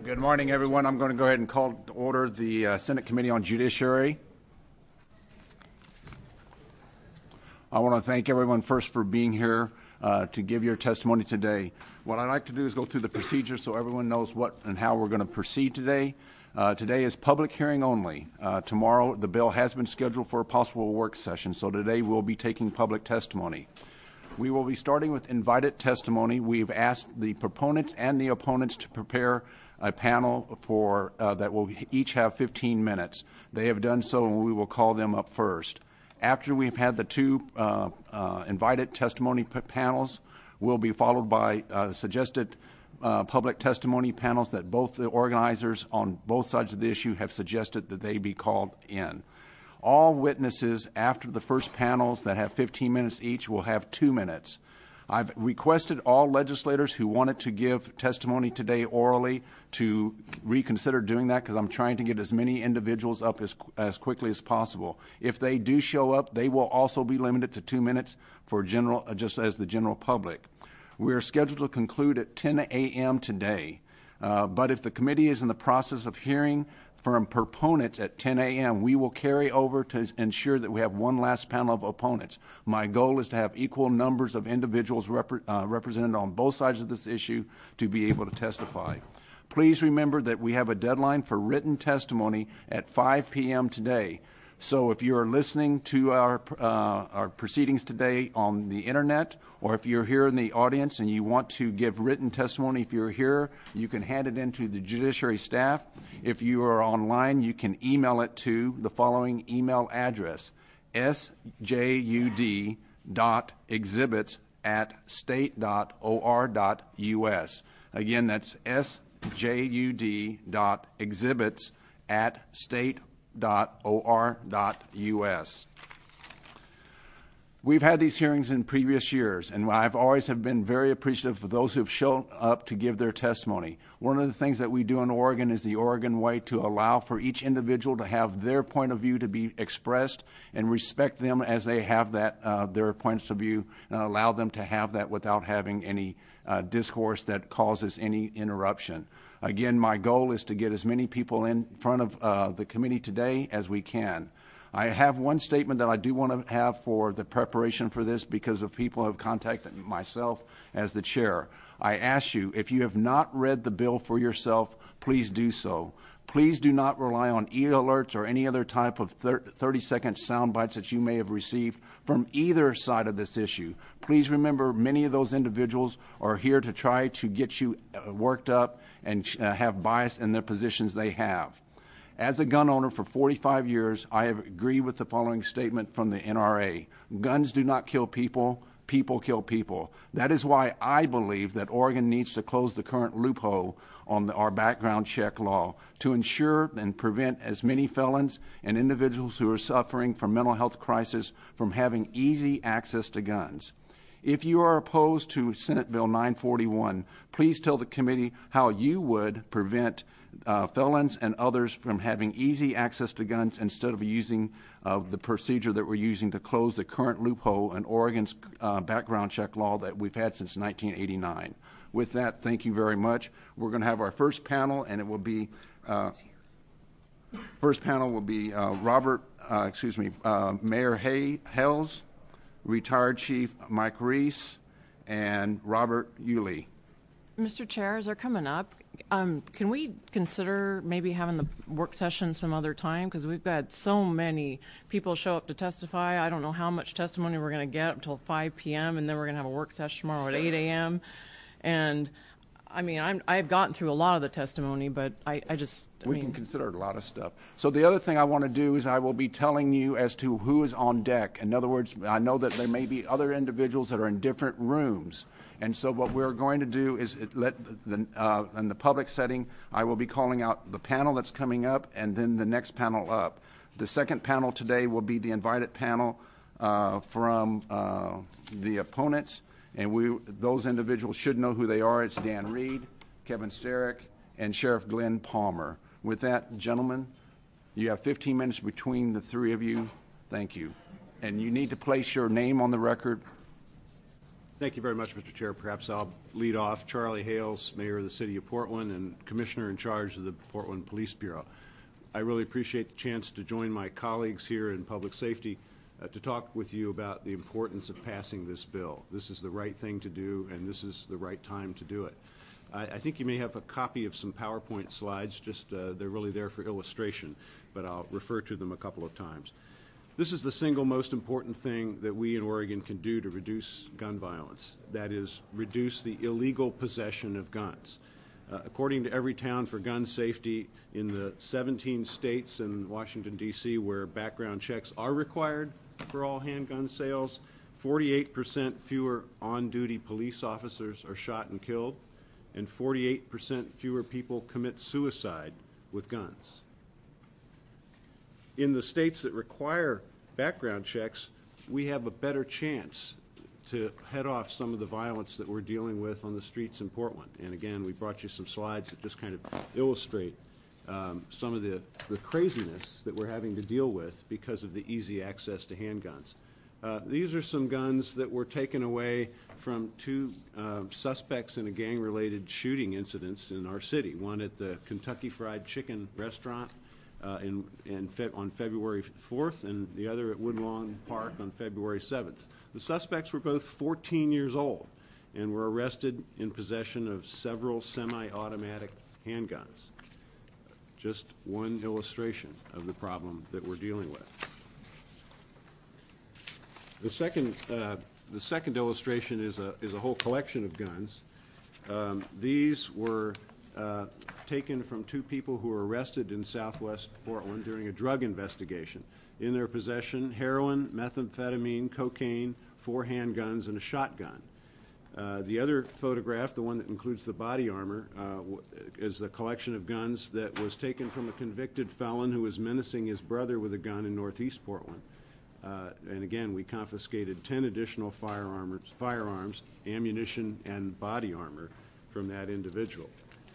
Good morning, everyone. I'm going to go ahead and call to order the Senate Committee on Judiciary. I want to thank everyone first for being here to give your testimony today. What I'd like to do is go through the procedure so everyone knows what and how we're going to proceed today. Today is public hearing only. Tomorrow, the bill has been scheduled for a possible work session, so today we'll be taking public testimony. We will be starting with invited testimony. We've asked the proponents and the opponents to prepare a panel for that will each have 15 minutes. They have done so, and we will call them up first. After we've had the two invited testimony panels, we'll be followed by suggested public testimony panels that both the organizers on both sides of the issue have suggested that they be called in. All witnesses after the first panels that have 15 minutes each will have 2 minutes. I've requested all legislators who wanted to give testimony today orally to reconsider doing that because I'm trying to get as many individuals up as quickly as possible. If they do show up, they will also be limited to 2 minutes for just as the general public. We are scheduled to conclude at 10 a.m. today, but if the committee is in the process of hearing from proponents at 10 a.m., we will carry over to ensure that we have one last panel of opponents. My goal is to have equal numbers of individuals represented on both sides of this issue to be able to testify. Please remember that we have a deadline for written testimony at 5 p.m. today. So if you're listening to our proceedings today on the internet, or if you're here in the audience and you want to give written testimony, if you're here, you can hand it in to the judiciary staff. If you are online, you can email it to the following email address, sjud.exhibits@state.or.us. Again, that's sjud.exhibits@state.or.us. We've had these hearings in previous years, and I've always have been very appreciative of those who have shown up to give their testimony. One of the things that we do in Oregon is the Oregon way, to allow for each individual to have their point of view to be expressed and respect them as they have that their points of view, and allow them to have that without having any discourse that causes any interruption. Again, my goal is to get as many people in front of the committee today as we can. I have one statement that I do want to have for the preparation for this because of people who have contacted myself as the chair. I ask you, if you have not read the bill for yourself, please do so. Please do not rely on e-alerts or any other type of 30-second sound bites that you may have received from either side of this issue. Please remember, many of those individuals are here to try to get you worked up and have bias in their positions they have. As a gun owner for 45 years, I have agreed with the following statement from the NRA. Guns do not kill people, people kill people. That is why I believe that Oregon needs to close the current loophole on our background check law to ensure and prevent as many felons and individuals who are suffering from mental health crisis from having easy access to guns. If you are opposed to Senate Bill 941, please tell the committee how you would prevent felons and others from having easy access to guns instead of using the procedure that we're using to close the current loophole in Oregon's background check law that we've had since 1989. With that, thank you very much. We're going to have our first panel, and it will be Mayor Hales, retired Chief Mike Reese, and Robert Yulee. Mr. Chair, as they're coming up, can we consider maybe having the work session some other time? Because we've got so many people show up to testify. I don't know how much testimony we're going to get until 5 p.m., and then we're going to have a work session tomorrow at 8 a.m. And I mean, I've gotten through a lot of the testimony, but we can consider a lot of stuff. So the other thing I want to do is I will be telling you as to who is on deck. In other words, I know that there may be other individuals that are in different rooms. And so what we're going to do is in the public setting, I will be calling out the panel that's coming up and then the next panel up. The second panel today will be the invited panel from the opponents. And those individuals should know who they are. It's Dan Reed, Kevin Sterick, and Sheriff Glenn Palmer. With that, gentlemen, you have 15 minutes between the three of you. Thank you. And you need to place your name on the record. Thank you very much, Mr. Chair. Perhaps I'll lead off. Charlie Hales, Mayor of the City of Portland and Commissioner in charge of the Portland Police Bureau. I really appreciate the chance to join my colleagues here in public safety to talk with you about the importance of passing this bill. This is the right thing to do, and this is the right time to do it. I think you may have a copy of some PowerPoint slides, just they're really there for illustration, but I'll refer to them a couple of times. This is the single most important thing that we in Oregon can do to reduce gun violence. That is, reduce the illegal possession of guns. According to Everytown for Gun Safety, in the 17 states and Washington, D.C., where background checks are required for all handgun sales, 48% fewer on-duty police officers are shot and killed, and 48% fewer people commit suicide with guns. In the states that require background checks, we have a better chance to head off some of the violence that we're dealing with on the streets in Portland. And again, we brought you some slides that just kind of illustrate some of the craziness that we're having to deal with because of the easy access to handguns. These are some guns that were taken away from two suspects in a gang-related shooting incidents in our city, one at the Kentucky Fried Chicken restaurant on February 4th, and the other at Woodlawn Park on February 7th. The suspects were both 14 years old and were arrested in possession of several semi-automatic handguns. Just one illustration of the problem that we're dealing with. The second illustration is a whole collection of guns. These were taken from two people who were arrested in Southwest Portland during a drug investigation. In their possession, heroin, methamphetamine, cocaine, 4 handguns, and a shotgun. The other photograph, the one that includes the body armor, is a collection of guns that was taken from a convicted felon who was menacing his brother with a gun in Northeast Portland. And again, we confiscated 10 additional firearms, ammunition, and body armor from that individual.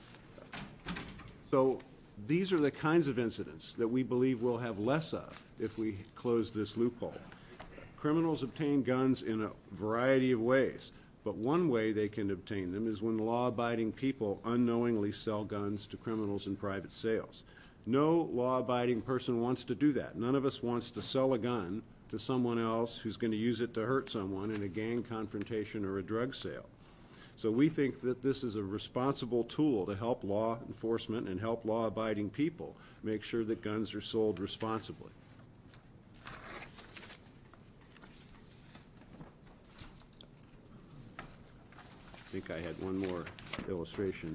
So these are the kinds of incidents that we believe we'll have less of if we close this loophole. Criminals obtain guns in a variety of ways, but one way they can obtain them is when law-abiding people unknowingly sell guns to criminals in private sales. No law-abiding person wants to do that. None of us wants to sell a gun to someone else who's going to use it to hurt someone in a gang confrontation or a drug sale. So we think that this is a responsible tool to help law enforcement and help law-abiding people make sure that guns are sold responsibly. I think I had one more illustration.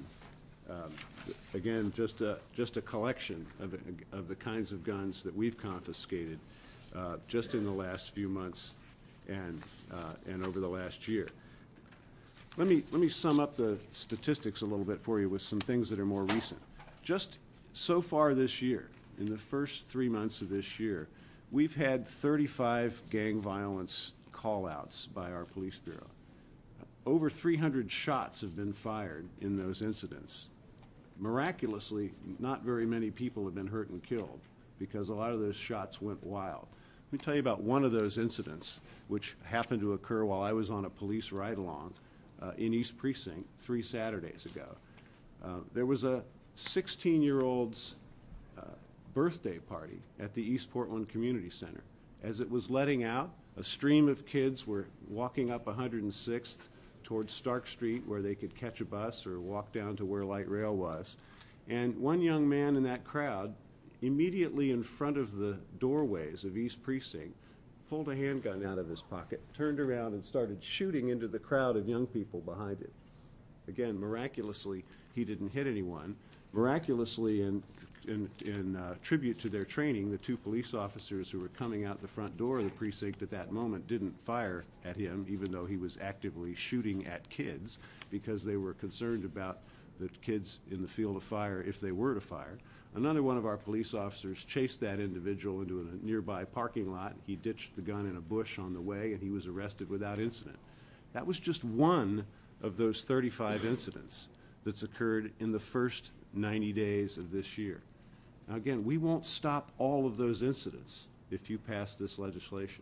Again, just a collection of the kinds of guns that we've confiscated just in the last few months and over the last year. Let me sum up the statistics a little bit for you with some things that are more recent. Just so far this year, in the first 3 months of this year, we've had 35 gang violence call-outs by our police bureau. Over 300 shots have been fired in those incidents. Miraculously, not very many people have been hurt and killed because a lot of those shots went wild. Let me tell you about one of those incidents, which happened to occur while I was on a police ride-along in East Precinct 3 Saturdays ago. There was a 16-year-old's birthday party at the East Portland Community Center. As it was letting out, a stream of kids were walking up 106th towards Stark Street where they could catch a bus or walk down to where light rail was. And one young man in that crowd, immediately in front of the doorways of East Precinct, pulled a handgun out of his pocket, turned around, and started shooting into the crowd of young people behind him. Again, miraculously, he didn't hit anyone. Miraculously, in tribute to their training, the 2 police officers who were coming out the front door of the precinct at that moment didn't fire at him, even though he was actively shooting at kids, because they were concerned about the kids in the field of fire if they were to fire. Another one of our police officers chased that individual into a nearby parking lot. He ditched the gun in a bush on the way, and he was arrested without incident. That was just one of those 35 incidents that's occurred in the first 90 days of this year. Now, again, we won't stop all of those incidents if you pass this legislation,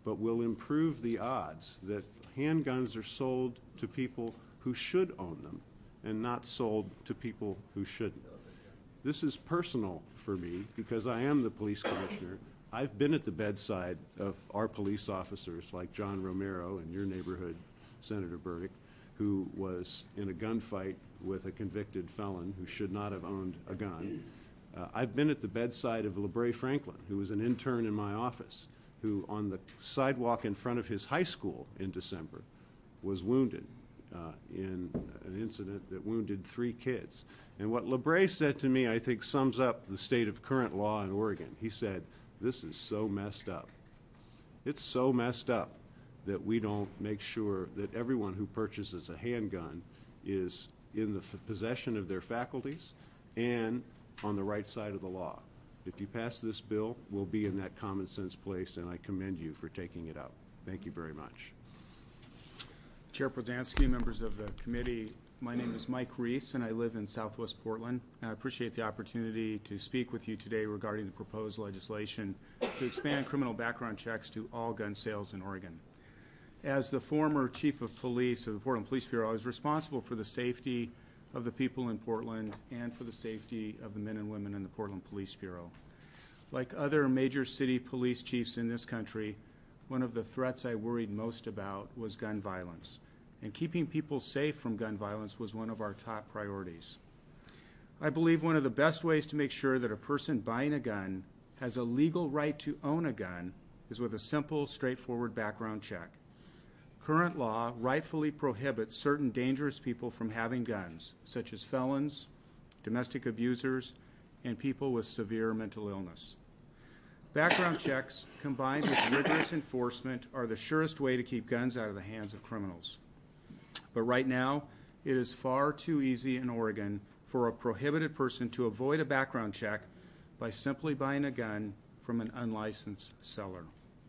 but will improve the odds that handguns are sold to people who should own them and not sold to people who shouldn't. This is personal for me because I am the police commissioner. I've been at the bedside of our police officers like John Romero in your neighborhood, Senator Burdick, who was in a gunfight with a convicted felon who should not have owned a gun. I've been at the bedside of LeBray Franklin, who was an intern in my office, who on the sidewalk in front of his high school in December was wounded in an incident that wounded 3 kids. And what LeBray said to me, I think, sums up the state of current law in Oregon. He said, "This is so messed up. It's so messed up that we don't make sure that everyone who purchases a handgun is in the possession of their faculties and on the right side of the law. If you pass this bill, we'll be in that common sense place, and I commend you for taking it up." Thank you very much. Chair Podanski, members of the committee, my name is Mike Reese, and I live in Southwest Portland. I appreciate the opportunity to speak with you today regarding the proposed legislation to expand criminal background checks to all gun sales in Oregon. As the former chief of police of the Portland Police Bureau, I was responsible for the safety of the people in Portland and for the safety of the men and women in the Portland Police Bureau. Like other major city police chiefs in this country, one of the threats I worried most about was gun violence. And keeping people safe from gun violence was one of our top priorities. I believe one of the best ways to make sure that a person buying a gun has a legal right to own a gun is with a simple, straightforward background check. Current law rightfully prohibits certain dangerous people from having guns, such as felons, domestic abusers, and people with severe mental illness. Background checks, combined with rigorous enforcement, are the surest way to keep guns out of the hands of criminals. But right now, it is far too easy in Oregon for a prohibited person to avoid a background check by simply buying a gun from an unlicensed seller.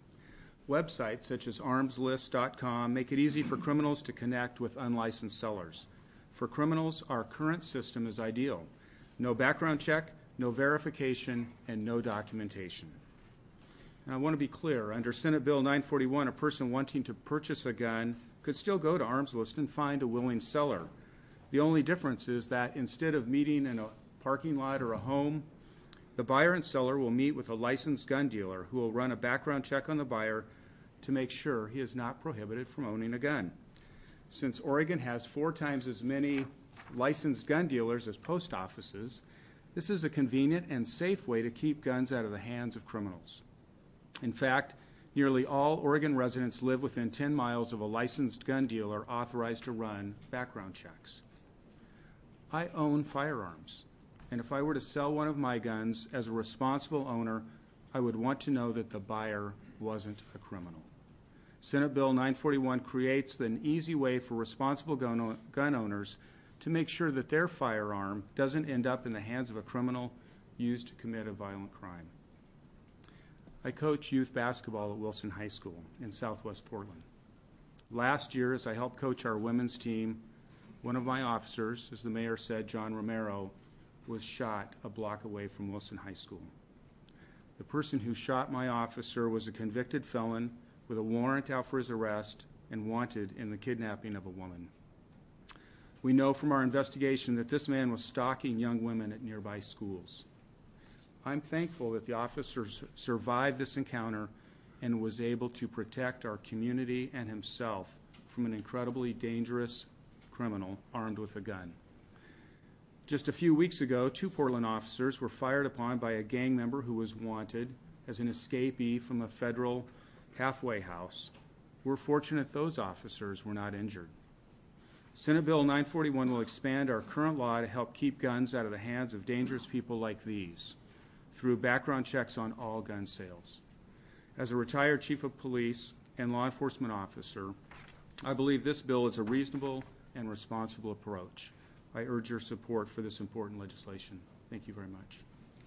Websites such as armslist.com make it easy for criminals to connect with unlicensed sellers. For criminals, our current system is ideal. No background check, no verification, and no documentation. Now, I want to be clear. Under Senate Bill 941, a person wanting to purchase a gun could still go to Arms List and find a willing seller. The only difference is that instead of meeting in a parking lot or a home, the buyer and seller will meet with a licensed gun dealer who will run a background check on the buyer to make sure he is not prohibited from owning a gun. Since Oregon has 4 times as many licensed gun dealers as post offices, this is a convenient and safe way to keep guns out of the hands of criminals. In fact, nearly all Oregon residents live within 10 miles of a licensed gun dealer authorized to run background checks. I own firearms, and if I were to sell one of my guns as a responsible owner, I would want to know that the buyer wasn't a criminal. Senate Bill 941 creates an easy way for responsible gun owners to make sure that their firearm doesn't end up in the hands of a criminal used to commit a violent crime. I coach youth basketball at Wilson High School in Southwest Portland. Last year, as I helped coach our women's team, one of my officers, as the mayor said, John Romero, was shot a block away from Wilson High School. The person who shot my officer was a convicted felon with a warrant out for his arrest and wanted in the kidnapping of a woman. We know from our investigation that this man was stalking young women at nearby schools. I'm thankful that the officer survived this encounter and was able to protect our community and himself from an incredibly dangerous criminal armed with a gun. Just a few weeks ago, 2 Portland officers were fired upon by a gang member who was wanted as an escapee from a federal halfway house. We're fortunate those officers were not injured. Senate Bill 941 will expand our current law to help keep guns out of the hands of dangerous people like these through background checks on all gun sales. As a retired chief of police and law enforcement officer, I believe this bill is a reasonable and responsible approach. I urge your support for this important legislation. Thank you very much.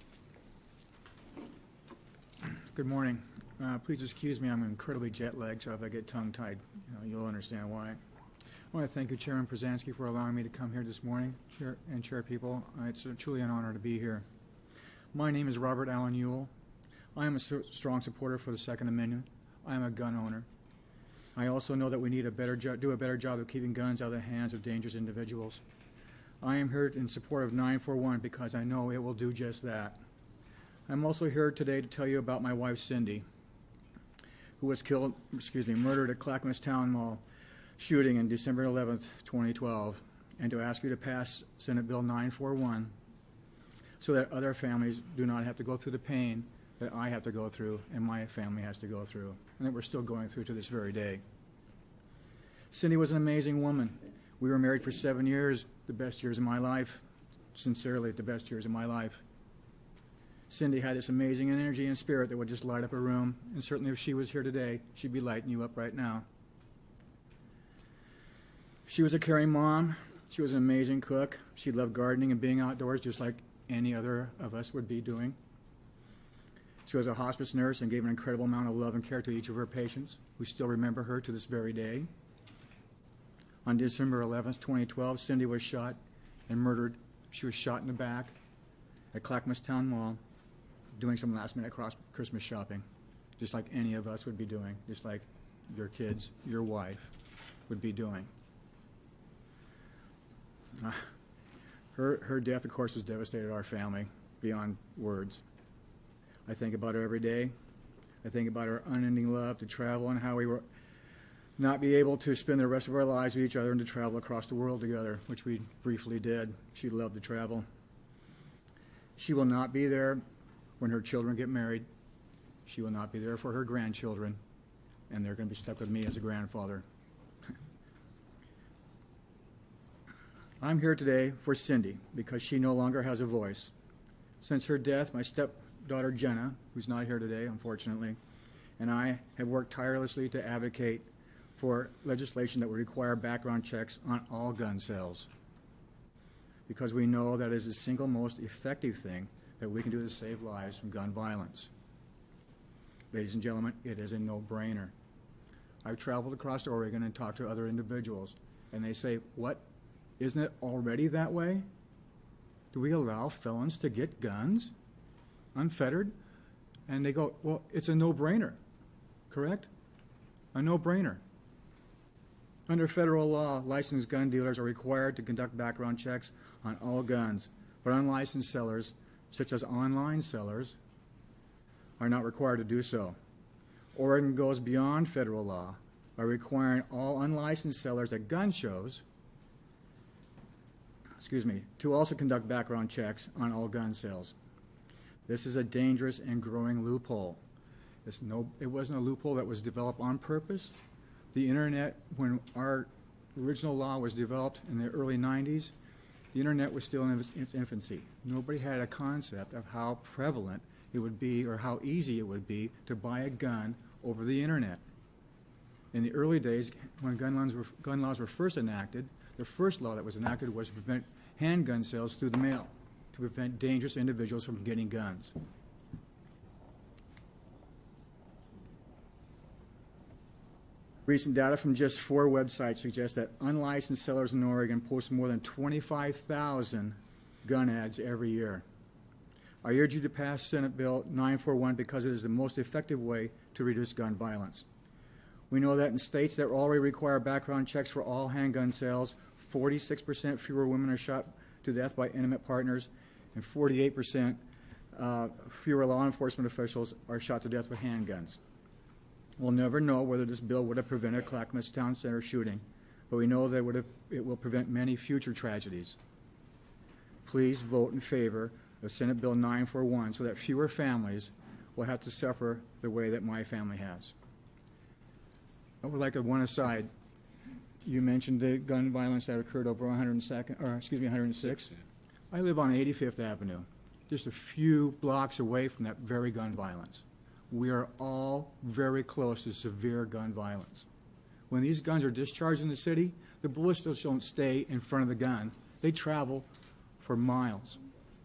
Good morning. Please excuse me, I'm incredibly jet-lagged, so if I get tongue-tied, you'll understand why. I want to thank you, Chairman Przansky, for allowing me to come here this morning, chair people. It's truly an honor to be here. My name is Robert Allen Ewell. I am a strong supporter for the Second Amendment. I'm a gun owner. I also know that we need do a better job of keeping guns out of the hands of dangerous individuals. I am here in support of 941 because I know it will do just that. I'm also here today to tell you about my wife, Cindy, who was murdered at Clackamas Town Mall shooting on December 11th, 2012, and to ask you to pass Senate Bill 941 so that other families do not have to go through the pain that I have to go through and my family has to go through, and that we're still going through to this very day. Cindy was an amazing woman. We were married for 7 years, the best years of my life, sincerely the best years of my life. Cindy had this amazing energy and spirit that would just light up a room, and certainly if she was here today, she'd be lighting you up right now. She was a caring mom. She was an amazing cook. She loved gardening and being outdoors just like any other of us would be doing. She was a hospice nurse and gave an incredible amount of love and care to each of her patients. We still remember her to this very day. On December 11th, 2012, Cindy was shot and murdered. She was shot in the back at Clackamas Town Mall doing some last-minute Christmas shopping, just like any of us would be doing, just like your kids, your wife would be doing. Her death, of course, has devastated our family beyond words. I think about her every day. I think about her unending love to travel and how we were not be able to spend the rest of our lives with each other and to travel across the world together, which we briefly did. She loved to travel. She will not be there when her children get married. She will not be there for her grandchildren, and they're going to be stuck with me as a grandfather. I'm here today for Cindy because she no longer has a voice. Since her death, my stepdaughter Jenna, who's not here today, unfortunately, and I have worked tirelessly to advocate for legislation that would require background checks on all gun sales, because we know that is the single most effective thing that we can do to save lives from gun violence. Ladies and gentlemen, it is a no-brainer. I've traveled across Oregon and talked to other individuals, and they say, what, isn't it already that way? Do we allow felons to get guns unfettered? And they go, well, it's a no-brainer, correct? A no-brainer. Under federal law, licensed gun dealers are required to conduct background checks on all guns, but unlicensed sellers, such as online sellers, are not required to do so. Oregon goes beyond federal law by requiring all unlicensed sellers at gun shows to also conduct background checks on all gun sales. This is a dangerous and growing loophole. It wasn't a loophole that was developed on purpose. The Internet, when our original law was developed in the early 90s, the Internet was still in its infancy. Nobody had a concept of how prevalent it would be or how easy it would be to buy a gun over the Internet. In the early days, when gun laws were first enacted, the first law that was enacted was to prevent handgun sales through the mail, to prevent dangerous individuals from getting guns. Recent data from just 4 websites suggests that unlicensed sellers in Oregon post more than 25,000 gun ads every year. I urge you to pass Senate Bill 941 because it is the most effective way to reduce gun violence. We know that in states that already require background checks for all handgun sales, 46% fewer women are shot to death by intimate partners, and 48% fewer law enforcement officials are shot to death with handguns. We'll never know whether this bill would have prevented Clackamas Town Center shooting, but we know that it will prevent many future tragedies. Please vote in favor of Senate Bill 941 so that fewer families will have to suffer the way that my family has. I would like to one aside. You mentioned the gun violence that occurred over 106. I live on 85th Avenue, just a few blocks away from that very gun violence. We are all very close to severe gun violence. When these guns are discharged in the city, the bullets just don't stay in front of the gun. They travel for miles.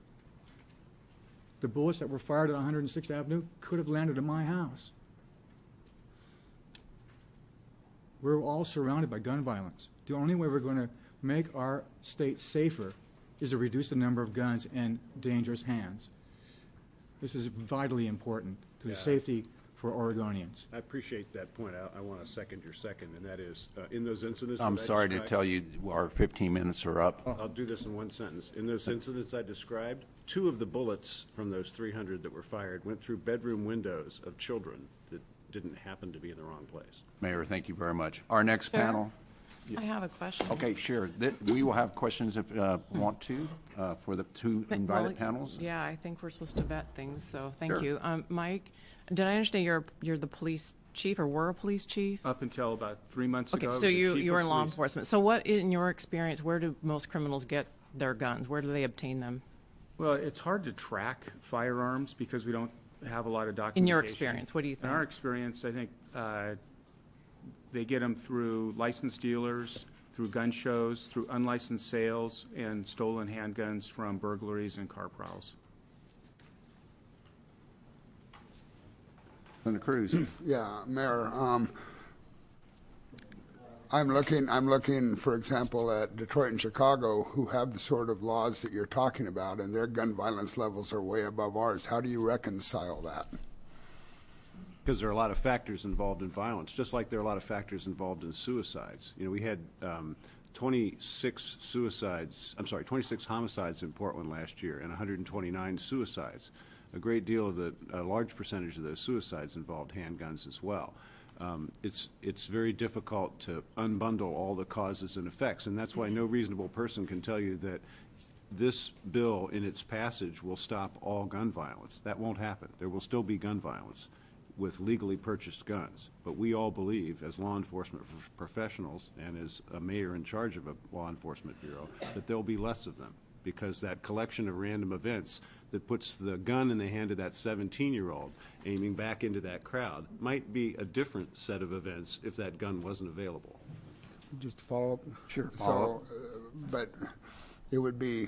The bullets that were fired at 106th Avenue could have landed at my house. We're all surrounded by gun violence. The only way we're going to make our state safer is to reduce the number of guns in dangerous hands. This is vitally important to the safety for Oregonians. I appreciate that point. I want to second your second, and that is, in those incidents I'm that I sorry to described- tell you, our 15 minutes are up. I'll do this in one sentence. In those incidents I described, 2 of the bullets from those 300 that were fired went through bedroom windows of children that didn't happen to be in the wrong place. Mayor, thank you very much. Our next Chair? panel. I have a question. Okay, sure. We will have questions if want to for the 2 invited Well, panels. Yeah, I think we're supposed to vet things, so thank Sure. you. Mike, did I understand you're the police chief or were a police chief? Up until about 3 months Okay, ago, I so was the you chief were of in law police. enforcement. So what, in your experience, where do most criminals get their guns? Where do they obtain them? Well, it's hard to track firearms because we don't have a lot of documentation. In your experience, what do you In our think? experience, I think they get them through licensed dealers, through gun shows, through unlicensed sales, and stolen handguns from burglaries and car prowls. Senator Cruz. Yeah, Mayor, I'm looking, for example, at Detroit and Chicago, who have the sort of laws that you're talking about, and their gun violence levels are way above ours. How do you reconcile that? Because there are a lot of factors involved in violence, just like there are a lot of factors involved in suicides. You know, we had 26 homicides in Portland last year and 129 suicides. A large percentage of those suicides involved handguns as well. It's very difficult to unbundle all the causes and effects, and that's why no reasonable person can tell you that this bill in its passage will stop all gun violence. That won't happen. There will still be gun violence with legally purchased guns. But we all believe, as law enforcement professionals and as a mayor in charge of a law enforcement bureau, that there will be less of them, because that collection of random events that puts the gun in the hand of that 17-year-old aiming back into that crowd might be a different set of events if that gun wasn't available. Just to follow up? Sure, follow up. But it would be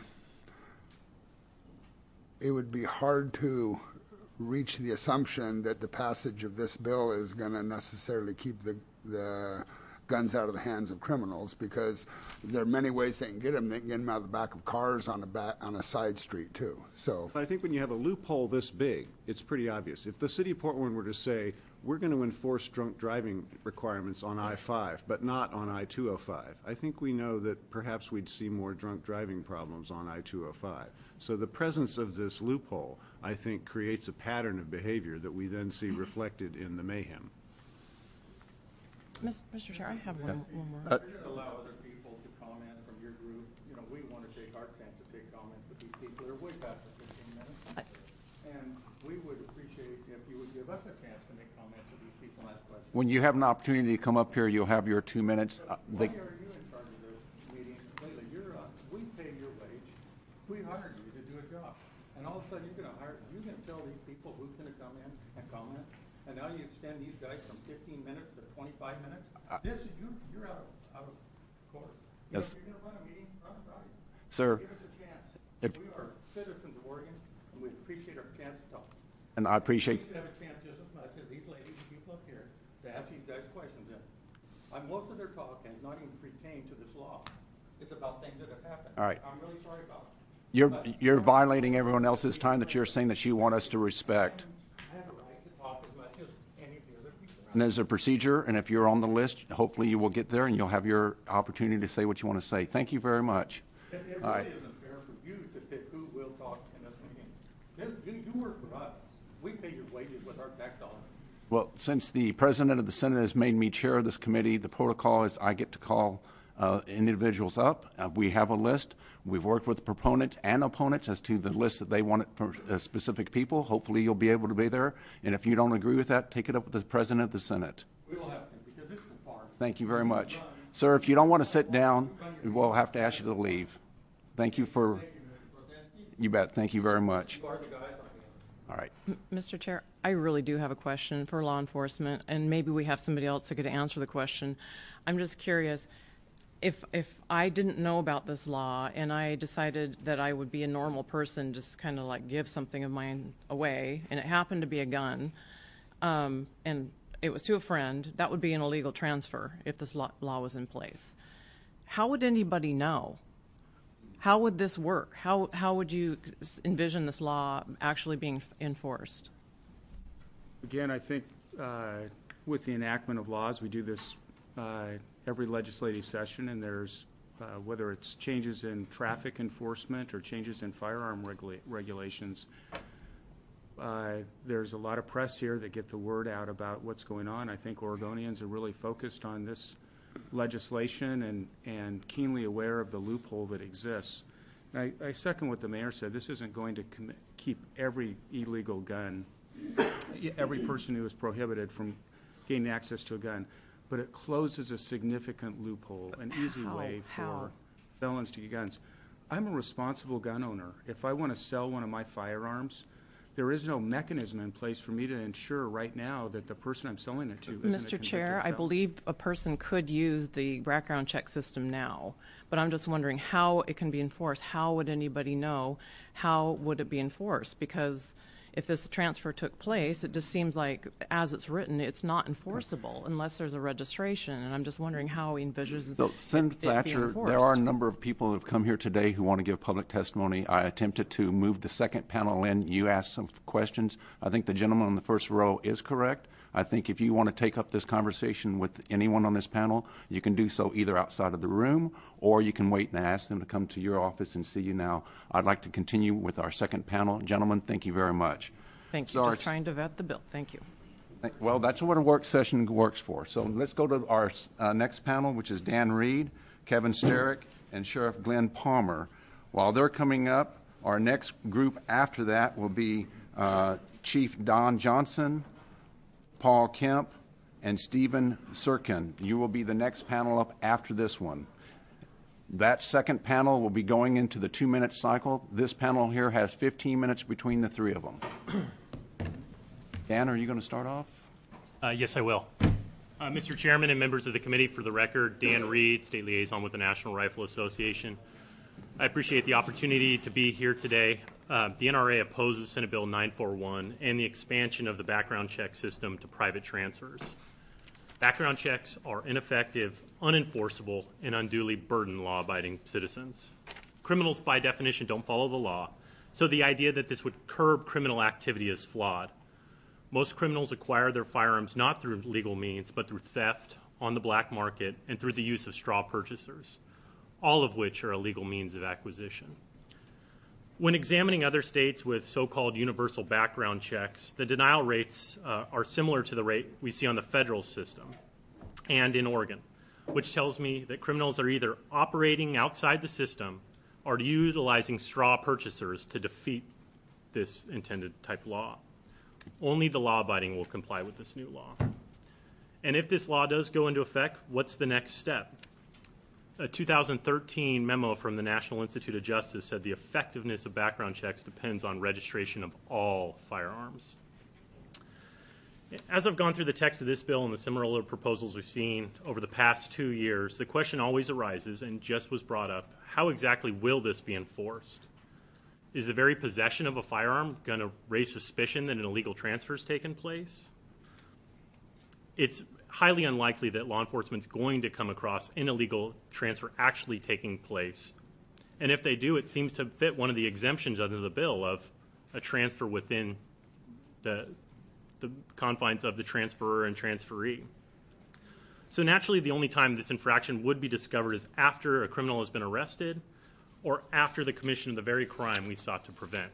hard to reach the assumption that the passage of this bill is going to necessarily keep the guns out of the hands of criminals, because there are many ways they can get them. They can get them out of the back of cars on a side street too. So I think when you have a loophole this big, it's pretty obvious. If the city of Portland were to say, we're going to enforce drunk driving requirements on I-5, but not on I-205, I think we know that perhaps we'd see more drunk driving problems on I-205. So the presence of this loophole, I think, creates a pattern of behavior that we then see reflected in the mayhem. Mr. Chair, I have one more. You should allow other people to comment from your group. You know, we want to take our chance to take comments with these people. They're way past the 15 minutes. And we would appreciate if you would give us a chance to make comments to these people and ask questions. When you have an opportunity to come up here, you'll have your 2 minutes. Why are you in charge of this meeting? Lately, we pay your wage. We hired you to do a job. And all of a sudden, you're going to tell these people who's going to come in and comment? And now you extend these guys from 15 minutes to 25 minutes? You're out of course. Yes. If you're going to run a meeting, run it right. Sir, Give us a chance. We are citizens of Oregon, and we appreciate our chance to talk. and I appreciate, We should have a chance just as much as these ladies and people up here to ask these guys questions. Most of their talk has not even pertained to this law. It's about things that have happened. All right. I'm really sorry about it. you're violating everyone else's time that you're saying that you want us to respect. I have a right to talk as much as any of the other people. And there's a procedure, and if you're on the list, hopefully you will get there and you'll have your opportunity to say what you want to say. Thank you very much. It All really right. isn't fair for you to pick who will talk in this meeting. You work for us. We pay your wages with our tax dollars. Well, since the president of the Senate has made me chair of this committee, the protocol is I get to call individuals up. We have a list. We've worked with proponents and opponents as to the list that they want for specific people. Hopefully you'll be able to be there. And if you don't agree with that, take it up with the president of the Senate. We will have to, because this is a farm. Thank you very much. Sir, if you don't want to sit down, we'll have to ask you to leave. Thank you for, you bet. Thank you very much. You are the guys I am. All right. Mr. Chair, I really do have a question for law enforcement, and maybe we have somebody else that could answer the question. I'm just curious, if I didn't know about this law and I decided that I would be a normal person, just kind of like give something of mine away, and it happened to be a gun, and it was to a friend, that would be an illegal transfer if this law was in place. How would anybody know? How would this work? How would you envision this law actually being enforced? Again, I think with the enactment of laws, we do this every legislative session, and there's whether it's changes in traffic enforcement or changes in firearm regulations, there's a lot of press here that get the word out about what's going on. I think Oregonians are really focused on this legislation and keenly aware of the loophole that exists. I second what the mayor said. This isn't going to keep every illegal gun, every person who is prohibited from gaining access to a gun, but it closes a significant loophole, an easy way for felons to get guns. I'm a responsible gun owner. If I want to sell one of my firearms, there is no mechanism in place for me to ensure right now that the person I'm selling it to isn't a convicted Mr. Chair, I felon. believe a person could use the background check system now, but I'm just wondering how it can be enforced. How would anybody know? How would it be enforced? Because if this transfer took place, it just seems like, as it's written, it's not enforceable unless there's a registration, and I'm just wondering how he envisions So, Senator Thatcher, there are a number of people who have come here today who want to give public testimony. I attempted to move the second panel in. You asked some questions. I think the gentleman in the first row is correct. I think if you want to take up this conversation with anyone on this panel, you can do so either outside of the room, or you can wait and ask them to come to your office and see you now. I'd like to continue with our second panel. Gentlemen, thank you very much. Thank you. Just trying to vet the bill. Thank you. Well, that's what a work session works for. So let's go to our next panel, which is Dan Reed, Kevin Sterick, and Sheriff Glenn Palmer. While they're coming up, our next group after that will be Chief Don Johnson, Paul Kemp, and Stephen Sirkin. You will be the next panel up after this one. That second panel will be going into the 2-minute cycle. This panel here has 15 minutes between the three of them. Dan, are you going to start off? Yes, I will. Mr. Chairman and members of the committee, for the record, Dan Reed, State Liaison with the National Rifle Association. I appreciate the opportunity to be here today. The NRA opposes Senate Bill 941 and the expansion of the background check system to private transfers. Background checks are ineffective, unenforceable, and unduly burden law-abiding citizens. Criminals, by definition, don't follow the law, so the idea that this would curb criminal activity is flawed. Most criminals acquire their firearms not through legal means, but through theft, on the black market, and through the use of straw purchasers, all of which are illegal means of acquisition. When examining other states with so-called universal background checks, the denial rates are similar to the rate we see on the federal system and in Oregon, which tells me that criminals are either operating outside the system or utilizing straw purchasers to defeat this intended type law. Only the law-abiding will comply with this new law. And if this law does go into effect, what's the next step? A 2013 memo from the National Institute of Justice said the effectiveness of background checks depends on registration of all firearms. As I've gone through the text of this bill and the similar proposals we've seen over the past 2 years, the question always arises, and just was brought up, how exactly will this be enforced? Is the very possession of a firearm going to raise suspicion that an illegal transfer has taken place? It's highly unlikely that law enforcement is going to come across an illegal transfer actually taking place. And if they do, it seems to fit one of the exemptions under the bill of a transfer within the confines of the transferor and transferee. So naturally, the only time this infraction would be discovered is after a criminal has been arrested or after the commission of the very crime we sought to prevent.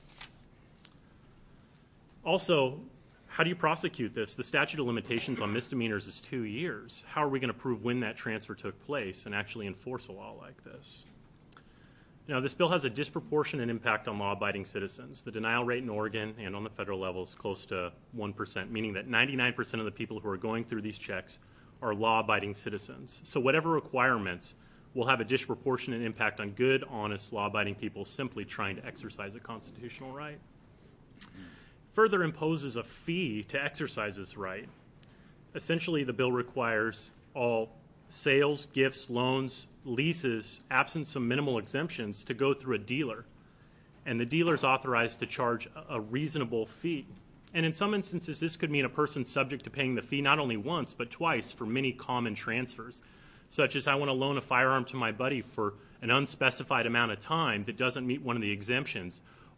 Also, how do you prosecute this? The statute of limitations on misdemeanors is 2 years. How are we going to prove when that transfer took place and actually enforce a law like this? Now, this bill has a disproportionate impact on law-abiding citizens. The denial rate in Oregon and on the federal level is close to 1%, meaning that 99% of the people who are going through these checks are law-abiding citizens. So whatever requirements will have a disproportionate impact on good, honest, law-abiding people simply trying to exercise a constitutional right. Further imposes a fee to exercise this right. Essentially, the bill requires all sales, gifts, loans, leases, absent some minimal exemptions, to go through a dealer. And the dealer is authorized to charge a reasonable fee. And in some instances, this could mean a person subject to paying the fee not only once, but twice for many common transfers, such as I want to loan a firearm to my buddy for an unspecified amount of time that doesn't meet one of the exemptions,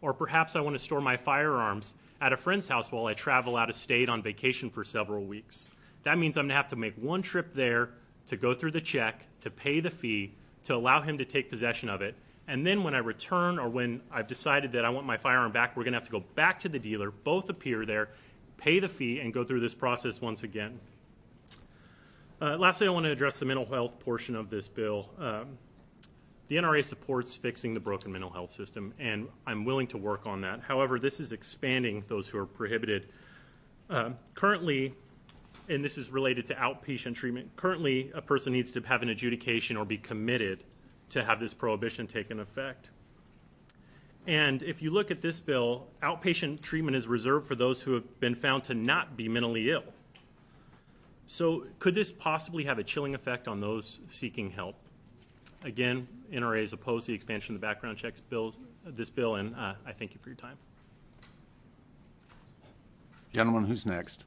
Or perhaps I want to store my firearms at a friend's house while I travel out of state on vacation for several weeks. That means I'm going to have to make one trip there to go through the check, to pay the fee, to allow him to take possession of it. And then when I return or when I've decided that I want my firearm back, we're going to have to go back to the dealer, both appear there, pay the fee, and go through this process once again. Lastly, I want to address the mental health portion of this bill. The NRA supports fixing the broken mental health system, and I'm willing to work on that. However, this is expanding those who are prohibited. Currently, and this is related to outpatient treatment, currently a person needs to have an adjudication or be committed to have this prohibition take effect. And if you look at this bill, outpatient treatment is reserved for those who have been found to not be mentally ill. So could this possibly have a chilling effect on those seeking help? Again, NRA is opposed to the expansion of the background checks bill, and I thank you for your time. Gentleman, who's next?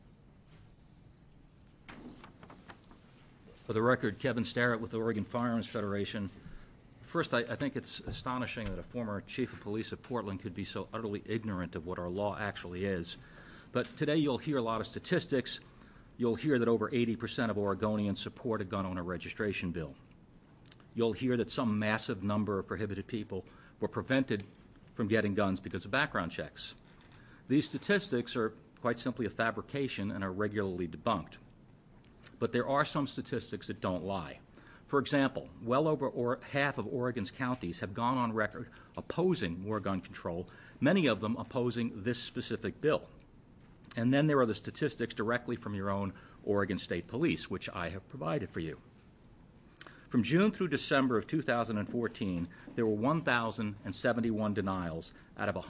For the record, Kevin Starrett with the Oregon Firearms Federation. First, I think it's astonishing that a former chief of police of Portland could be so utterly ignorant of what our law actually is. But today you'll hear a lot of statistics. You'll hear that over 80% of Oregonians support a gun owner registration bill. You'll hear that some massive number of prohibited people were prevented from getting guns because of background checks. These statistics are quite simply a fabrication and are regularly debunked. But there are some statistics that don't lie. For example, well over half of Oregon's counties have gone on record opposing more gun control, many of them opposing this specific bill. And then there are the statistics directly from your own Oregon State Police, which I have provided for you. From June through December of 2014, there were 1,071 denials out of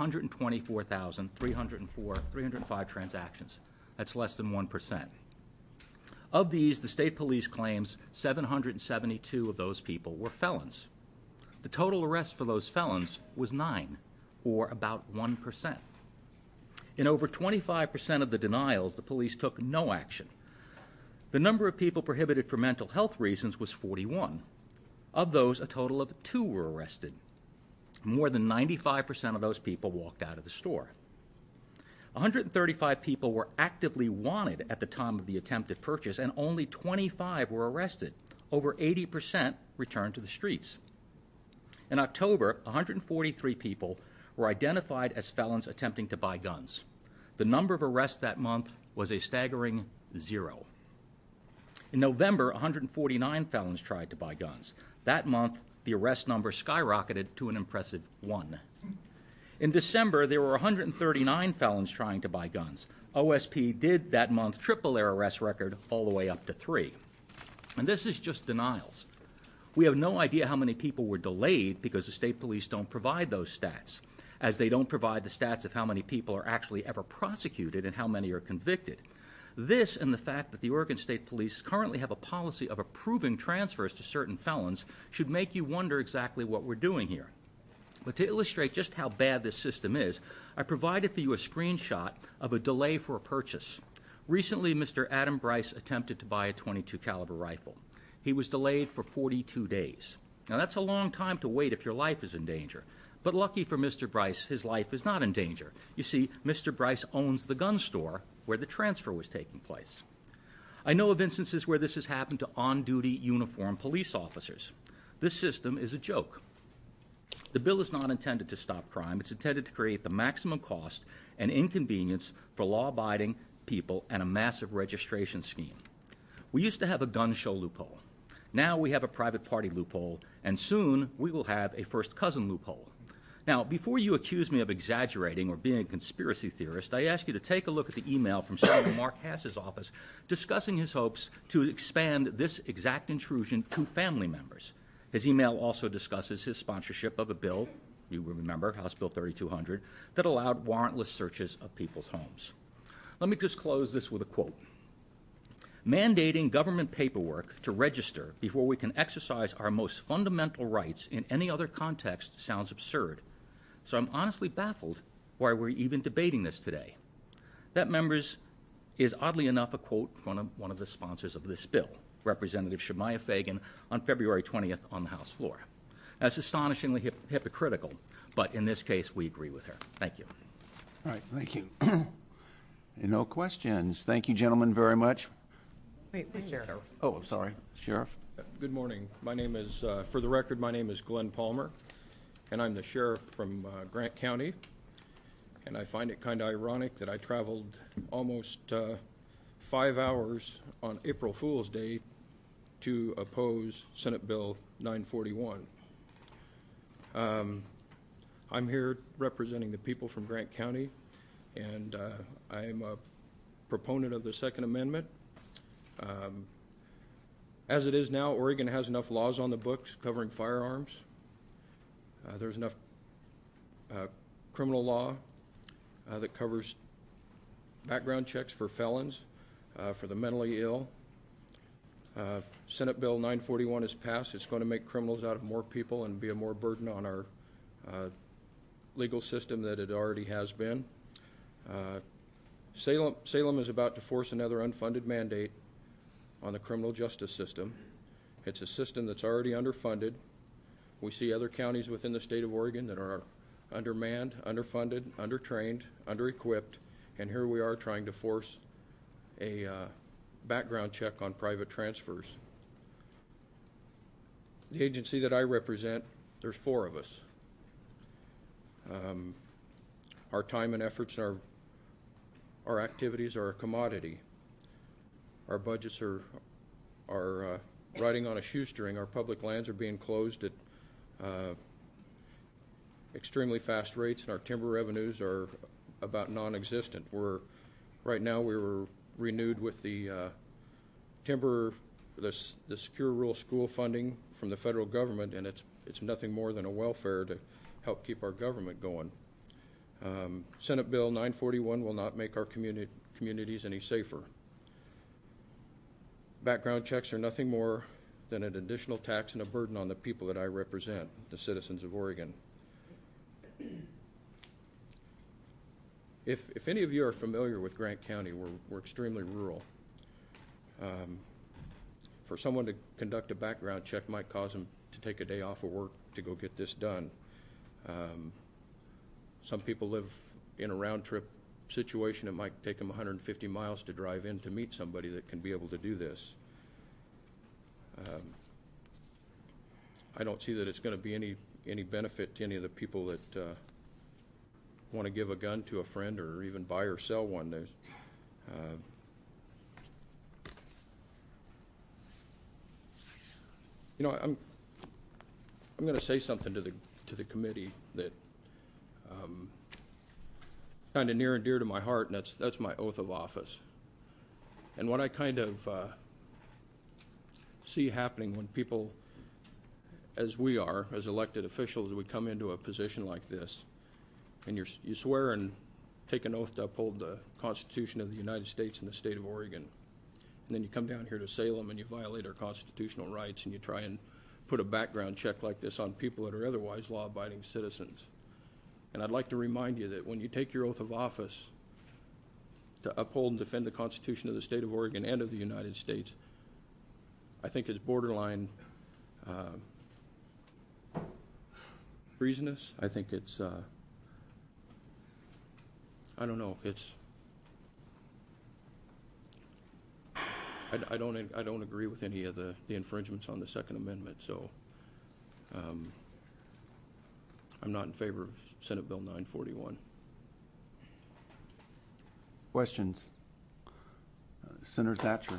124,305 transactions. That's less than 1%. Of these, the state police claims 772 of those people were felons. The total arrest for those felons was 9, or about 1%. In over 25% of the denials, the police took no action. The number of people prohibited for mental health reasons was 41. Of those, a total of 2 were arrested. More than 95% of those people walked out of the store. 135 people were actively wanted at the time of the attempted purchase, and only 25 were arrested. Over 80% returned to the streets. In October, 143 people were identified as felons attempting to buy guns. The number of arrests that month was a staggering 0. In November, 149 felons tried to buy guns. That month, the arrest number skyrocketed to an impressive 1. In December, there were 139 felons trying to buy guns. OSP did that month triple their arrest record all the way up to 3. And this is just denials. We have no idea how many people were delayed because the state police don't provide those stats, as they don't provide the stats of how many people are actually ever prosecuted and how many are convicted. This and the fact that the Oregon State Police currently have a policy of approving transfers to certain felons should make you wonder exactly what we're doing here. But to illustrate just how bad this system is, I provided for you a screenshot of a delay for a purchase. Recently, Mr. Adam Bryce attempted to buy a .22 caliber rifle. He was delayed for 42 days. Now, that's a long time to wait if your life is in danger. But lucky for Mr. Bryce, his life is not in danger. You see, Mr. Bryce owns the gun store where the transfer was taking place. I know of instances where this has happened to on-duty uniformed police officers. This system is a joke. The bill is not intended to stop crime. It's intended to create the maximum cost and inconvenience for law-abiding people and a massive registration scheme. We used to have a gun show loophole. Now we have a private party loophole, and soon we will have a first cousin loophole. Now, before you accuse me of exaggerating or being a conspiracy theorist, I ask you to take a look at the email from Senator Mark Hass's office discussing his hopes to expand this exact intrusion to family members. His email also discusses his sponsorship of a bill, you remember, House Bill 3200, that allowed warrantless searches of people's homes. Let me just close this with a quote. Mandating government paperwork to register before we can exercise our most fundamental rights in any other context sounds absurd. So I'm honestly baffled why we're even debating this today. That, members, is oddly enough a quote from one of the sponsors of this bill, Representative Shemaiah Fagan, on February 20th on the House floor. That's astonishingly hypocritical, but in this case, we agree with her. Thank you. All right, thank you. And no questions. Thank you, gentlemen, very much. Wait, Sheriff. Oh, I'm sorry, Sheriff. Good morning. My name is, for the record, my name is Glenn Palmer, and I'm the sheriff from Grant County. And I find it kind of ironic that I traveled almost 5 hours on April Fool's Day to oppose Senate Bill 941. I'm here representing the people from Grant County, and I am a proponent of the Second Amendment. As it is now, Oregon has enough laws on the books covering firearms. There's enough criminal law that covers background checks for felons, for the mentally ill. Senate Bill 941 is passed. It's going to make criminals out of more people and be a more burden on our legal system than it already has been. Salem is about to force another unfunded mandate on the criminal justice system. It's a system that's already underfunded. We see other counties within the state of Oregon that are undermanned, underfunded, undertrained, under-equipped, and here we are trying to force a background check on private transfers. The agency that I represent, there's 4 of us. Our time and efforts and our activities are a commodity. Our budgets are riding on a shoestring. Our public lands are being closed at extremely fast rates, and our timber revenues are about non-existent. Right now we were renewed with the Secure Rural School funding from the federal government, and it's nothing more than a welfare to help keep our government going. Senate Bill 941 will not make our communities any safer. Background checks are nothing more than an additional tax and a burden on the people that I represent, the citizens of Oregon. If any of you are familiar with Grant County, we're extremely rural. For someone to conduct a background check might cause them to take a day off of work to go get this done. Some people live in a round trip situation. It might take them 150 miles to drive in to meet somebody that can be able to do this. I don't see that it's going to be any benefit to any of the people that want to give a gun to a friend or even buy or sell one. I'm going to say something to the committee that kind of near and dear to my heart, and that's my oath of office. And what I kind of see happening when people, as we are, as elected officials, we come into a position like this, and you swear and take an oath to uphold the Constitution of the United States and the state of Oregon. And then you come down here to Salem and you violate our constitutional rights and you try and put a background check like this on people that are otherwise law-abiding citizens. And I'd like to remind you that when you take your oath of office to uphold and defend the Constitution of the state of Oregon and of the United States, I think it's borderline treasonous. I think it's, I don't know, I don't agree with any of the infringements on the Second Amendment, so I'm not in favor of Senate Bill 941. Questions? Senator Thatcher.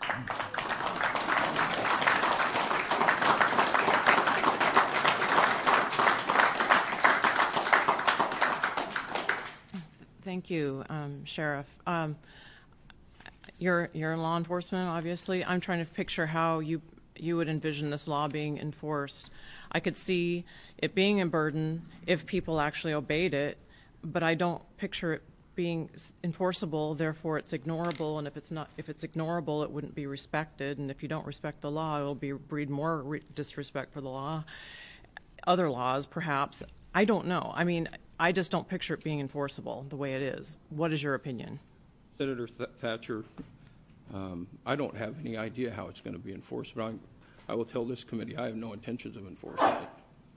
Thank you, Sheriff. You're in law enforcement, obviously. I'm trying to picture how you would envision this law being enforced. I could see it being a burden if people actually obeyed it, but I don't picture it being enforceable. Therefore, it's ignorable, and if it's ignorable, it wouldn't be respected. And if you don't respect the law, it will breed more disrespect for the law. Other laws, perhaps. I don't know. I mean, I just don't picture it being enforceable the way it is. What is your opinion? Senator Thatcher, I don't have any idea how it's going to be enforced, but I will tell this committee I have no intentions of enforcing it.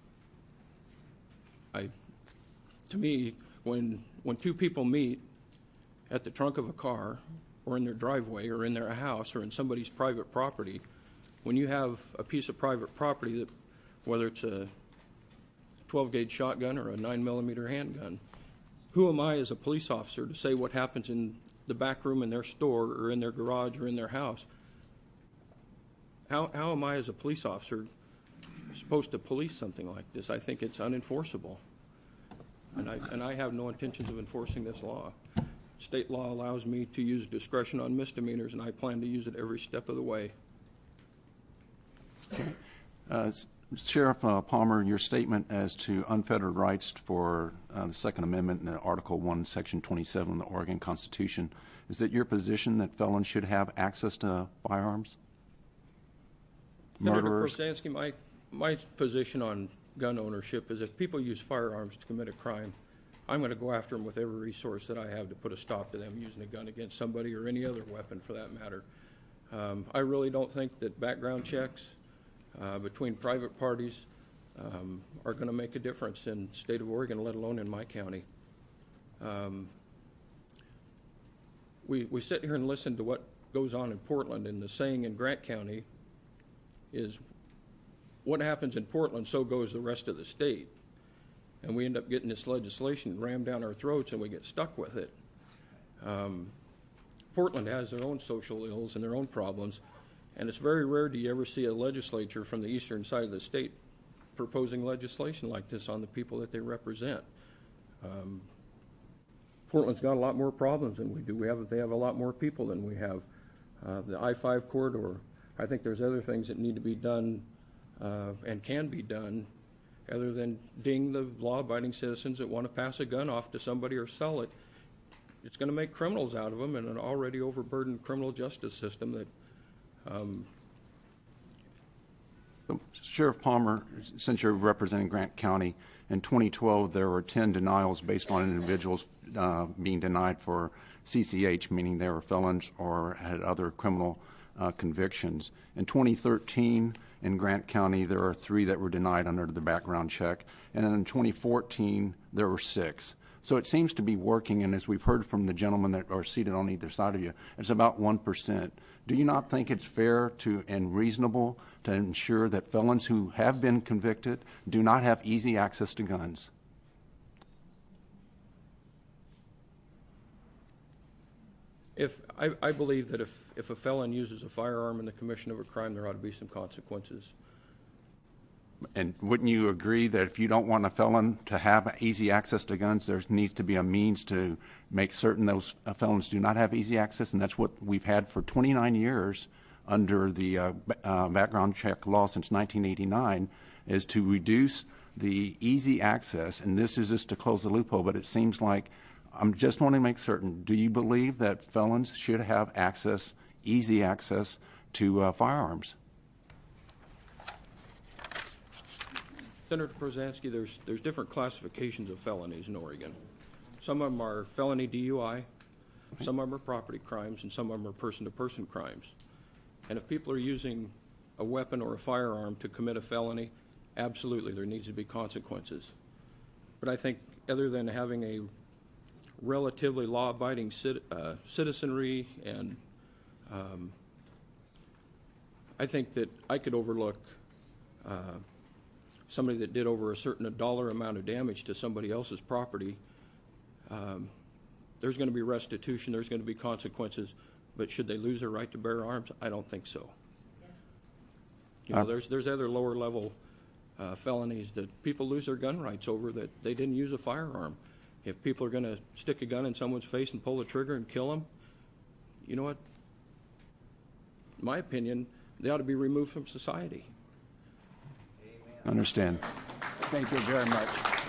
To me, when two people meet at the trunk of a car or in their driveway or in their house or in somebody's private property, when you have a piece of private property, that whether it's a 12-gauge shotgun or a 9mm handgun, who am I as a police officer to say what happens in the back room in their store or in their garage or in their house? How am I as a police officer supposed to police something like this? I think it's unenforceable. And I have no intentions of enforcing this law. State law allows me to use discretion on misdemeanors, and I plan to use it every step of the way. Sheriff Palmer, your statement as to unfettered rights for the Second Amendment in Article 1, Section 27 of the Oregon Constitution, is it your position that felons should have access to firearms? Murderers? Senator Prostansky, my position on gun ownership is if people use firearms to commit a crime, I'm going to go after them with every resource that I have to put a stop to them using a gun against somebody or any other weapon for that matter. I really don't think that background checks between private parties are going to make a difference in the state of Oregon, let alone in my county. We sit here and listen to what goes on in Portland, and the saying in Grant County is, what happens in Portland, so goes the rest of the state. And we end up getting this legislation rammed down our throats, and we get stuck with it. Portland has their own social ills and their own problems, and it's very rare do you ever see a legislature from the eastern side of the state proposing legislation like this on the people that they represent. Portland's got a lot more problems than we do. They have a lot more people than we have. The I-5 corridor, I think there's other things that need to be done and can be done other than ding the law-abiding citizens that want to pass a gun off to somebody or sell it. It's going to make criminals out of them in an already overburdened criminal justice system that Sheriff Palmer, since you're representing Grant County, in 2012 there were 10 denials based on individuals being denied for CCH, meaning they were felons or had other criminal convictions. In 2013 in Grant County there are 3 that were denied under the background check, and then in 2014 there were 6. So it seems to be working, and as we've heard from the gentlemen that are seated on either side of you, it's about 1%. Do you not think it's fair and reasonable to ensure that felons who have been convicted do not have easy access to guns? I believe that if a felon uses a firearm in the commission of a crime, there ought to be some consequences. And wouldn't you agree that if you don't want a felon to have easy access to guns, there needs to be a means to make certain those felons do not have easy access? And that's what we've had for 29 years under the background check law since 1989, is to reduce the easy access. And this is just to close the loophole, but it seems like I'm just wanting to make certain, do you believe that felons should have access, easy access to firearms? Senator Prozansky, there's different classifications of felonies in Oregon. Some of them are felony DUI, some of them are property crimes, and some of them are person-to-person crimes. And if people are using a weapon or a firearm to commit a felony, absolutely there needs to be consequences. But I think other than having a relatively law-abiding citizenry, and I think that I could overlook somebody that did over a certain dollar amount of damage to somebody else's property. There's going to be restitution, there's going to be consequences, but should they lose their right to bear arms? I don't think so. Yes. There's other lower level felonies that people lose their gun rights over that they didn't use a firearm. If people are going to stick a gun in someone's face and pull the trigger and kill them, you know what? In my opinion, they ought to be removed from society. Understand. Thank you very much.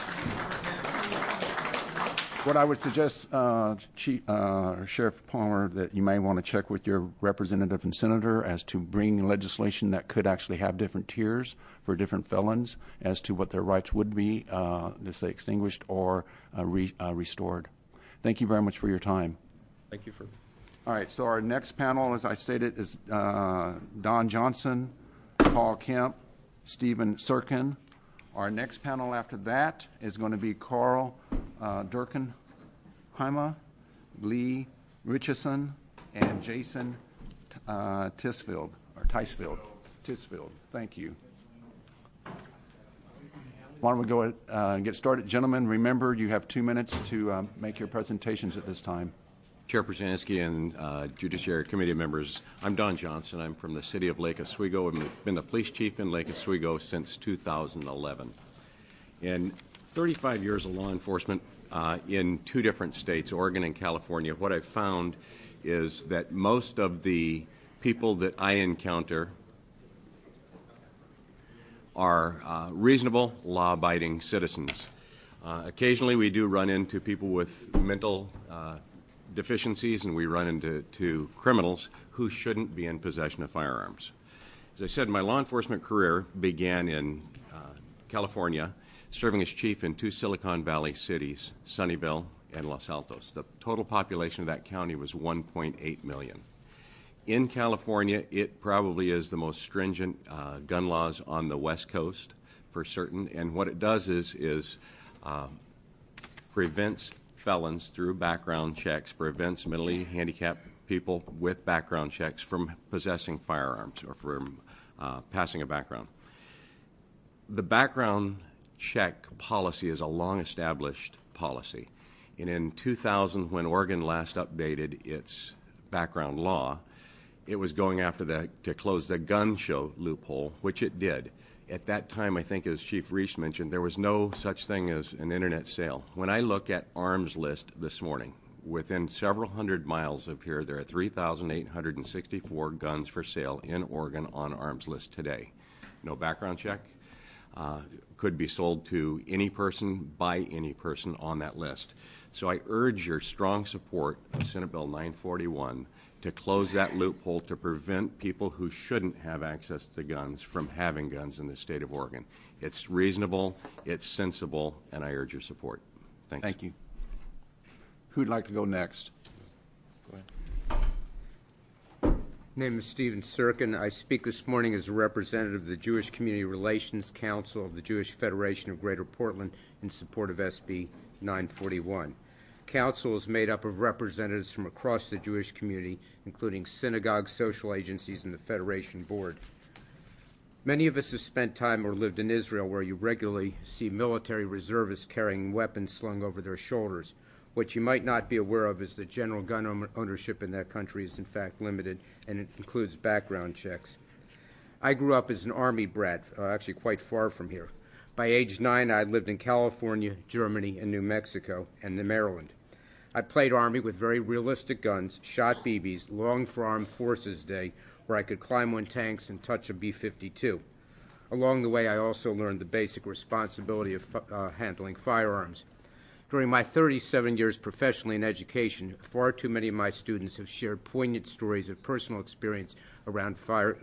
What I would suggest, Sheriff Palmer, that you may want to check with your representative and senator as to bring legislation that could actually have different tiers for different felons as to what their rights would be, let's say extinguished or restored. Thank you very much for your time. Thank you for. All right, so our next panel, as I stated, is Don Johnson, Paul Kemp, Stephen Sirkin, Our next panel after that is going to be Carl Durkenheimer, Lee Richardson, and Jason Tisfield. Thank you. Why don't we go ahead and get started? Gentlemen, remember you have 2 minutes to make your presentations at this time. Chair Brzezinski and Judiciary Committee members, I'm Don Johnson. I'm from the city of Lake Oswego. I've been the police chief in Lake Oswego since 2011. In 35 years of law enforcement in 2 different states, Oregon and California, what I've found is that most of the people that I encounter are reasonable, law-abiding citizens. Occasionally we do run into people with mental deficiencies, and we run into criminals who shouldn't be in possession of firearms. As I said, my law enforcement career began in California, serving as chief in 2 Silicon Valley cities, Sunnyvale and Los Altos. The total population of that county was 1.8 million. In California, it probably is the most stringent gun laws on the West Coast for certain, and what it does is prevents felons through background checks, prevents mentally handicapped people with background checks from possessing firearms or from passing a background. The background check policy is a long-established policy, and in 2000, when Oregon last updated its background law, it was going after to close the gun show loophole, which it did. At that time, I think, as Chief Reese mentioned, there was no such thing as an internet sale. When I look at Arms List this morning, within several hundred miles of here, there are 3,864 guns for sale in Oregon on Arms List today. No background check. Could be sold to any person, by any person on that list. So I urge your strong support of Senate Bill 941 to close that loophole to prevent people who shouldn't have access to guns from having guns in the state of Oregon. It's reasonable, it's sensible, and I urge your support. Thanks. Thank you. Who'd like to go next? Go ahead. Name is Stephen Sirkin. I speak this morning as a representative of the Jewish Community Relations Council of the Jewish Federation of Greater Portland in support of SB 941. Council is made up of representatives from across the Jewish community, including synagogues, social agencies, and the Federation Board. Many of us have spent time or lived in Israel, where you regularly see military reservists carrying weapons slung over their shoulders. What you might not be aware of is that general gun ownership in that country is in fact limited, and it includes background checks. I grew up as an Army brat, actually quite far from here. By age 9, I lived in California, Germany, and New Mexico, and in Maryland. I played Army with very realistic guns, shot BBs, longed for Armed Forces Day, where I could climb on tanks and touch a B-52. Along the way, I also learned the basic responsibility of handling firearms. During my 37 years professionally in education, far too many of my students have shared poignant stories of personal experience around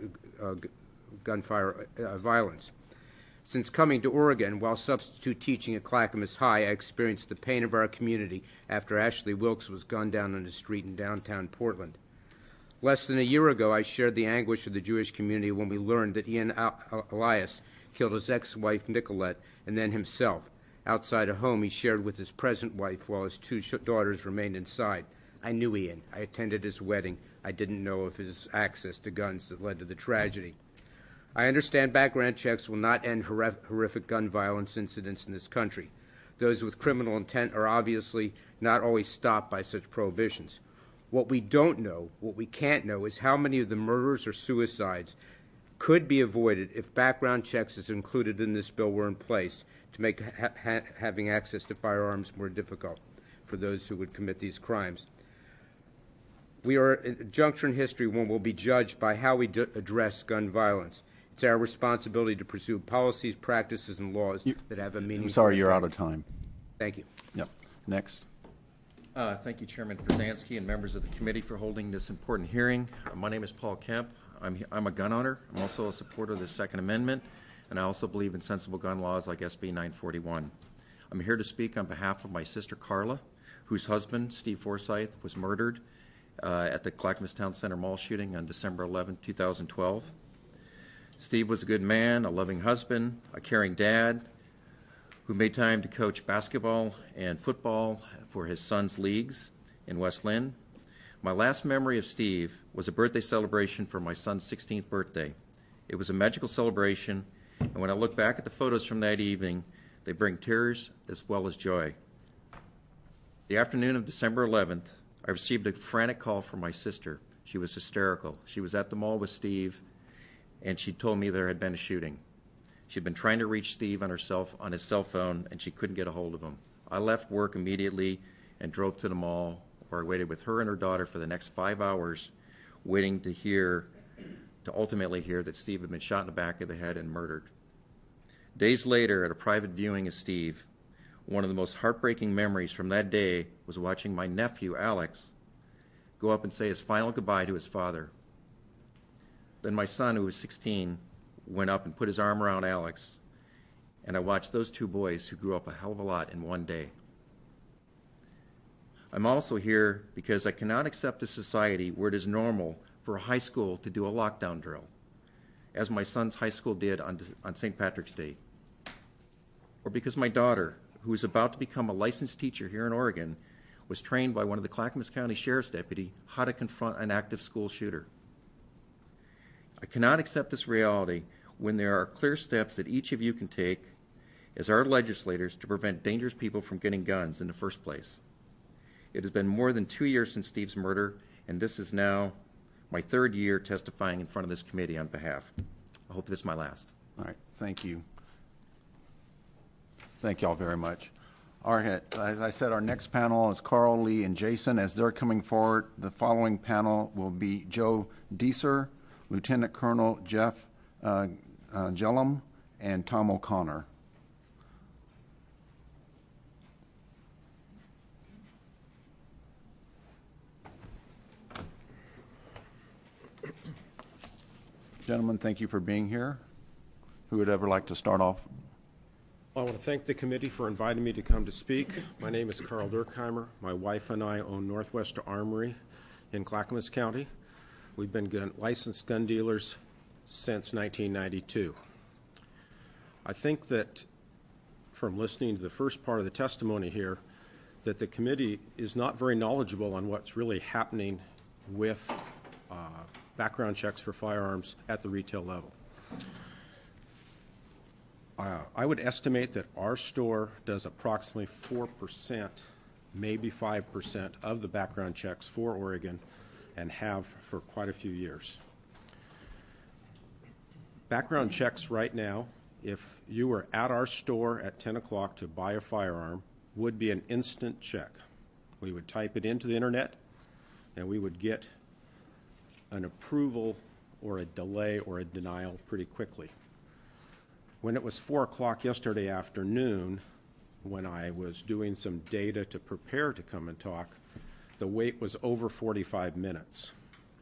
gunfire violence. Since coming to Oregon, while substitute teaching at Clackamas High, I experienced the pain of our community after Ashley Wilkes was gunned down on the street in downtown Portland. Less than a year ago, I shared the anguish of the Jewish community when we learned that Ian Elias killed his ex-wife Nicolette and then himself outside a home he shared with his present wife while his 2 daughters remained inside. I knew Ian. I attended his wedding. I didn't know of his access to guns that led to the tragedy. I understand background checks will not end horrific gun violence incidents in this country. Those with criminal intent are obviously not always stopped by such prohibitions. What we don't know, what we can't know, is how many of the murders or suicides could be avoided if background checks as included in this bill were in place to make having access to firearms more difficult for those who would commit these crimes. We are at a juncture in history when we'll be judged by how we address gun violence. It's our responsibility to pursue policies, practices, and laws that have a meaningful I'm sorry, you're impact. out of time. Thank you. Yep. Next. Thank you, Chairman Brzezinski and members of the committee for holding this important hearing. My name is Paul Kemp. I'm a gun owner. I'm also a supporter of the Second Amendment, and I also believe in sensible gun laws like SB 941. I'm here to speak on behalf of my sister Carla, whose husband, Steve Forsyth, was murdered at the Clackamas Town Center Mall shooting on December 11, 2012. Steve was a good man, a loving husband, a caring dad, who made time to coach basketball and football for his son's leagues in West Lynn. My last memory of Steve was a birthday celebration for my son's 16th birthday. It was a magical celebration, and when I look back at the photos from that evening, they bring tears as well as joy. The afternoon of December 11th, I received a frantic call from my sister. She was hysterical. She was at the mall with Steve, and she told me there had been a shooting. She'd been trying to reach Steve on his cell phone, and she couldn't get a hold of him. I left work immediately and drove to the mall, where I waited with her and her daughter for the next 5 hours, waiting to ultimately hear that Steve had been shot in the back of the head and murdered. Days later, at a private viewing of Steve, one of the most heartbreaking memories from that day was watching my nephew, Alex, go up and say his final goodbye to his father. Then my son, who was 16, went up and put his arm around Alex, and I watched those two boys who grew up a hell of a lot in one day. I'm also here because I cannot accept a society where it is normal for a high school to do a lockdown drill, as my son's high school did on St. Patrick's Day. Or because my daughter, who is about to become a licensed teacher here in Oregon, was trained by one of the Clackamas County Sheriff's deputy how to confront an active school shooter. I cannot accept this reality when there are clear steps that each of you can take as our legislators to prevent dangerous people from getting guns in the first place. It has been more than 2 years since Steve's murder, and this is now my third year testifying in front of this committee on behalf. I hope this is my last. All right, thank you. Thank you all very much. All right, as I said, our next panel is Carl, Lee, and Jason. As they're coming forward, the following panel will be Joe Deeser, Lieutenant Colonel Jeff Jellum, and Tom O'Connor. Gentlemen, thank you for being here. Who would ever like to start off? I want to thank the committee for inviting me to come to speak. My name is Carl Durkheimer. My wife and I own Northwest Armory in Clackamas County. We've been licensed gun dealers since 1992. I think that from listening to the first part of the testimony here, that the committee is not very knowledgeable on what's really happening with background checks for firearms at the retail level. I would estimate that our store does approximately 4%, maybe 5% of the background checks for Oregon, and have for quite a few years. Background checks right now, if you were at our store at 10 o'clock to buy a firearm, would be an instant check. We would type it into the internet, and we would get an approval or a delay or a denial pretty quickly. When it was 4 o'clock yesterday afternoon, when I was doing some data to prepare to come and talk, the wait was over 45 minutes.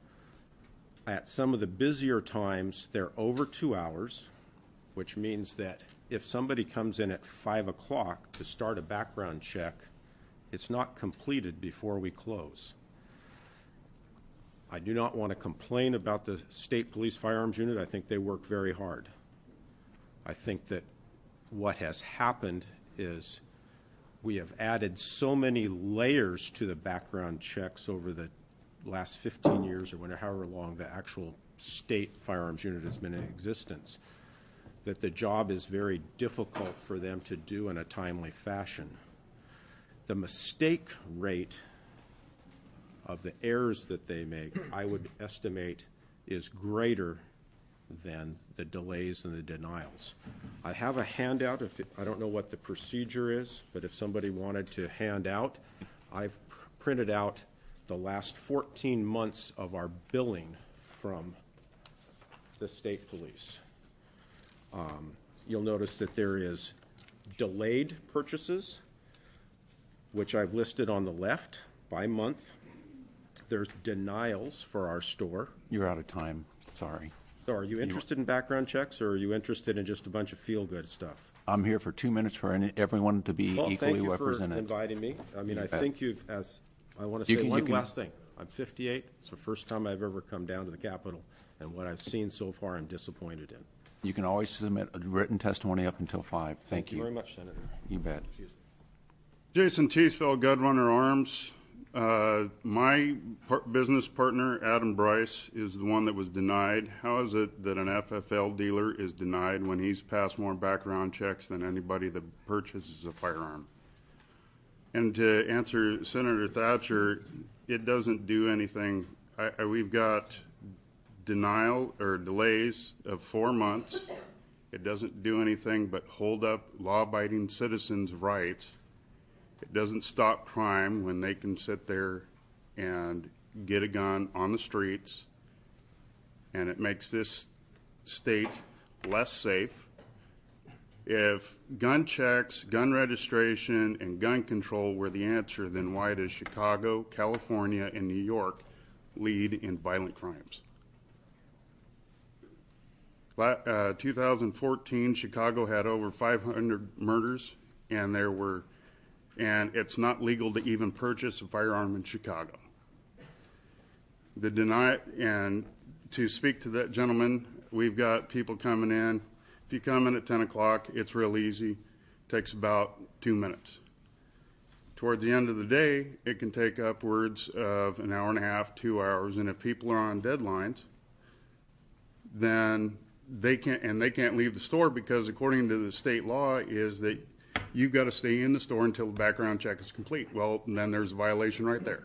At some of the busier times, they're over 2 hours, which means that if somebody comes in at 5 o'clock to start a background check, it's not completed before we close. I do not want to complain about the State Police Firearms Unit. I think they work very hard. I think that what has happened is we have added so many layers to the background checks over the last 15 years or however long the actual state firearms unit has been in existence, that the job is very difficult for them to do in a timely fashion. The mistake rate of the errors that they make, I would estimate, is greater than the delays and the denials. I have a handout. I don't know what the procedure is, but if somebody wanted to hand out, I've printed out the last 14 months of our billing from the state police. You'll notice that there is delayed purchases, which I've listed on the left by month. There's denials for our store. You're out of time. Sorry. So are you interested in background checks, or are you interested in just a bunch of feel-good stuff? I'm here for 2 minutes for everyone to be equally represented. Thank you for inviting me. I mean, I think I want to say one last thing. I'm 58. It's the first time I've ever come down to the Capitol, and what I've seen so far I'm disappointed in. You can always submit a written testimony up until 5. Thank you. Very much, Senator. You bet. Jason Teasfeld, Gunrunner Arms. My business partner, Adam Bryce, is the one that was denied. How is it that an FFL dealer is denied when he's passed more background checks than anybody that purchases a firearm? And to answer Senator Thatcher, it doesn't do anything. We've got denial or delays of 4 months. It doesn't do anything but hold up law-abiding citizens' rights. It doesn't stop crime when they can sit there and get a gun on the streets, and it makes this state less safe. If gun checks, gun registration, and gun control were the answer, then why does Chicago, California, and New York lead in violent crimes? 2014, Chicago had over 500 murders, and it's not legal to even purchase a firearm in Chicago. And to speak to that gentleman, we've got people coming in. If you come in at 10 o'clock, it's real easy. It takes about 2 minutes. Towards the end of the day, it can take upwards of an hour and a half, 2 hours, and if people are on deadlines, then they can't leave the store because according to the state law is that you've got to stay in the store until the background check is complete. Well, then there's a violation right there.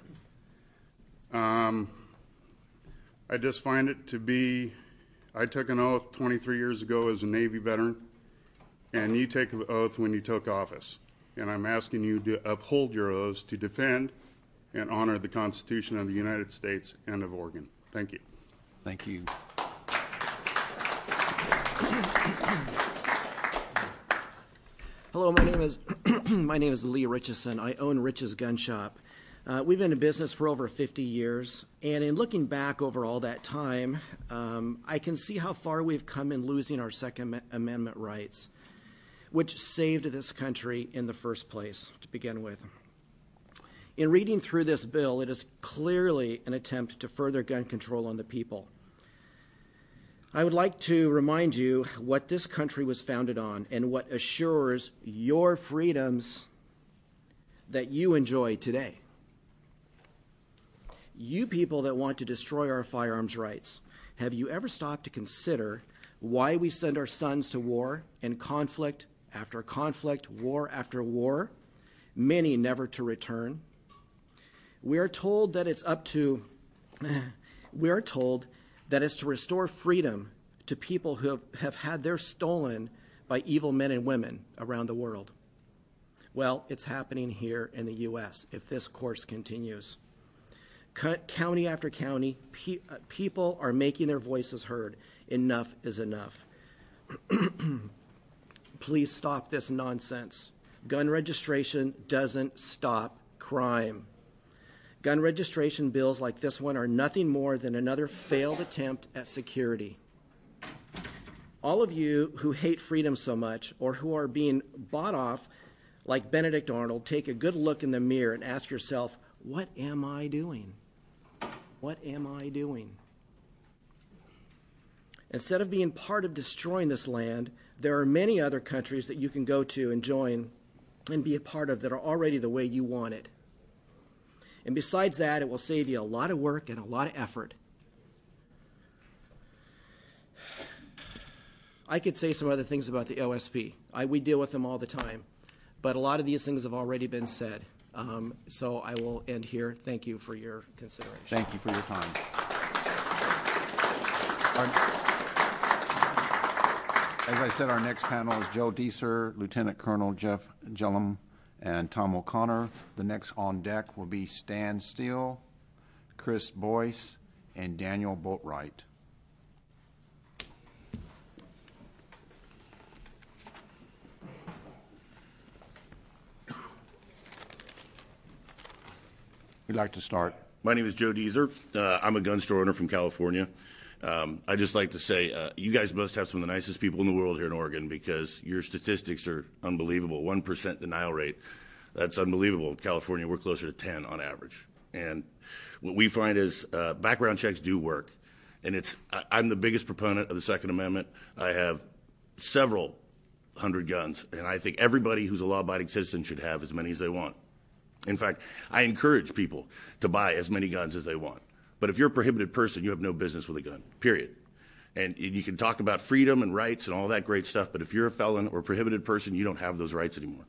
I just find it to be, I took an oath 23 years ago as a Navy veteran, and you take an oath when you took office. And I'm asking you to uphold your oaths to defend and honor the Constitution of the United States and of Oregon. Thank you. Thank you. Hello, my name is Lee Richardson. I own Rich's Gun Shop. We've been in business for over 50 years, and in looking back over all that time, I can see how far we've come in losing our Second Amendment rights, which saved this country in the first place to begin with. In reading through this bill, it is clearly an attempt to further gun control on the people. I would like to remind you what this country was founded on and what assures your freedoms that you enjoy today. You people that want to destroy our firearms rights, have you ever stopped to consider why we send our sons to war and conflict after conflict, war after war, many never to return? We are told that it's to restore freedom to people who have had theirs stolen by evil men and women around the world. Well, it's happening here in the U.S. if this course continues. County after county, people are making their voices heard. Enough is enough. Please stop this nonsense. Gun registration doesn't stop crime. Gun registration bills like this one are nothing more than another failed attempt at security. All of you who hate freedom so much or who are being bought off like Benedict Arnold, take a good look in the mirror and ask yourself, what am I doing? What am I doing? Instead of being part of destroying this land, there are many other countries that you can go to and join and be a part of that are already the way you want it. And besides that, it will save you a lot of work and a lot of effort. I could say some other things about the OSP. We deal with them all the time. But a lot of these things have already been said. So I will end here. Thank you for your consideration. Thank you for your time. As I said, our next panel is Joe Deeser, Lieutenant Colonel Jeff Gillum, and Tom O'Connor. The next on deck will be Stan Steele, Chris Boyce, and Daniel Boatwright. We'd like to start. My name is Joe Deeser. I'm a gun store owner from California. I'd just like to say you guys must have some of the nicest people in the world here in Oregon because your statistics are unbelievable. 1% denial rate. That's unbelievable. In California, we're closer to 10 on average. And what we find is background checks do work. And I'm the biggest proponent of the Second Amendment. I have several hundred guns, and I think everybody who's a law-abiding citizen should have as many as they want. In fact, I encourage people to buy as many guns as they want. But if you're a prohibited person, you have no business with a gun, period. And you can talk about freedom and rights and all that great stuff, but if you're a felon or a prohibited person, you don't have those rights anymore.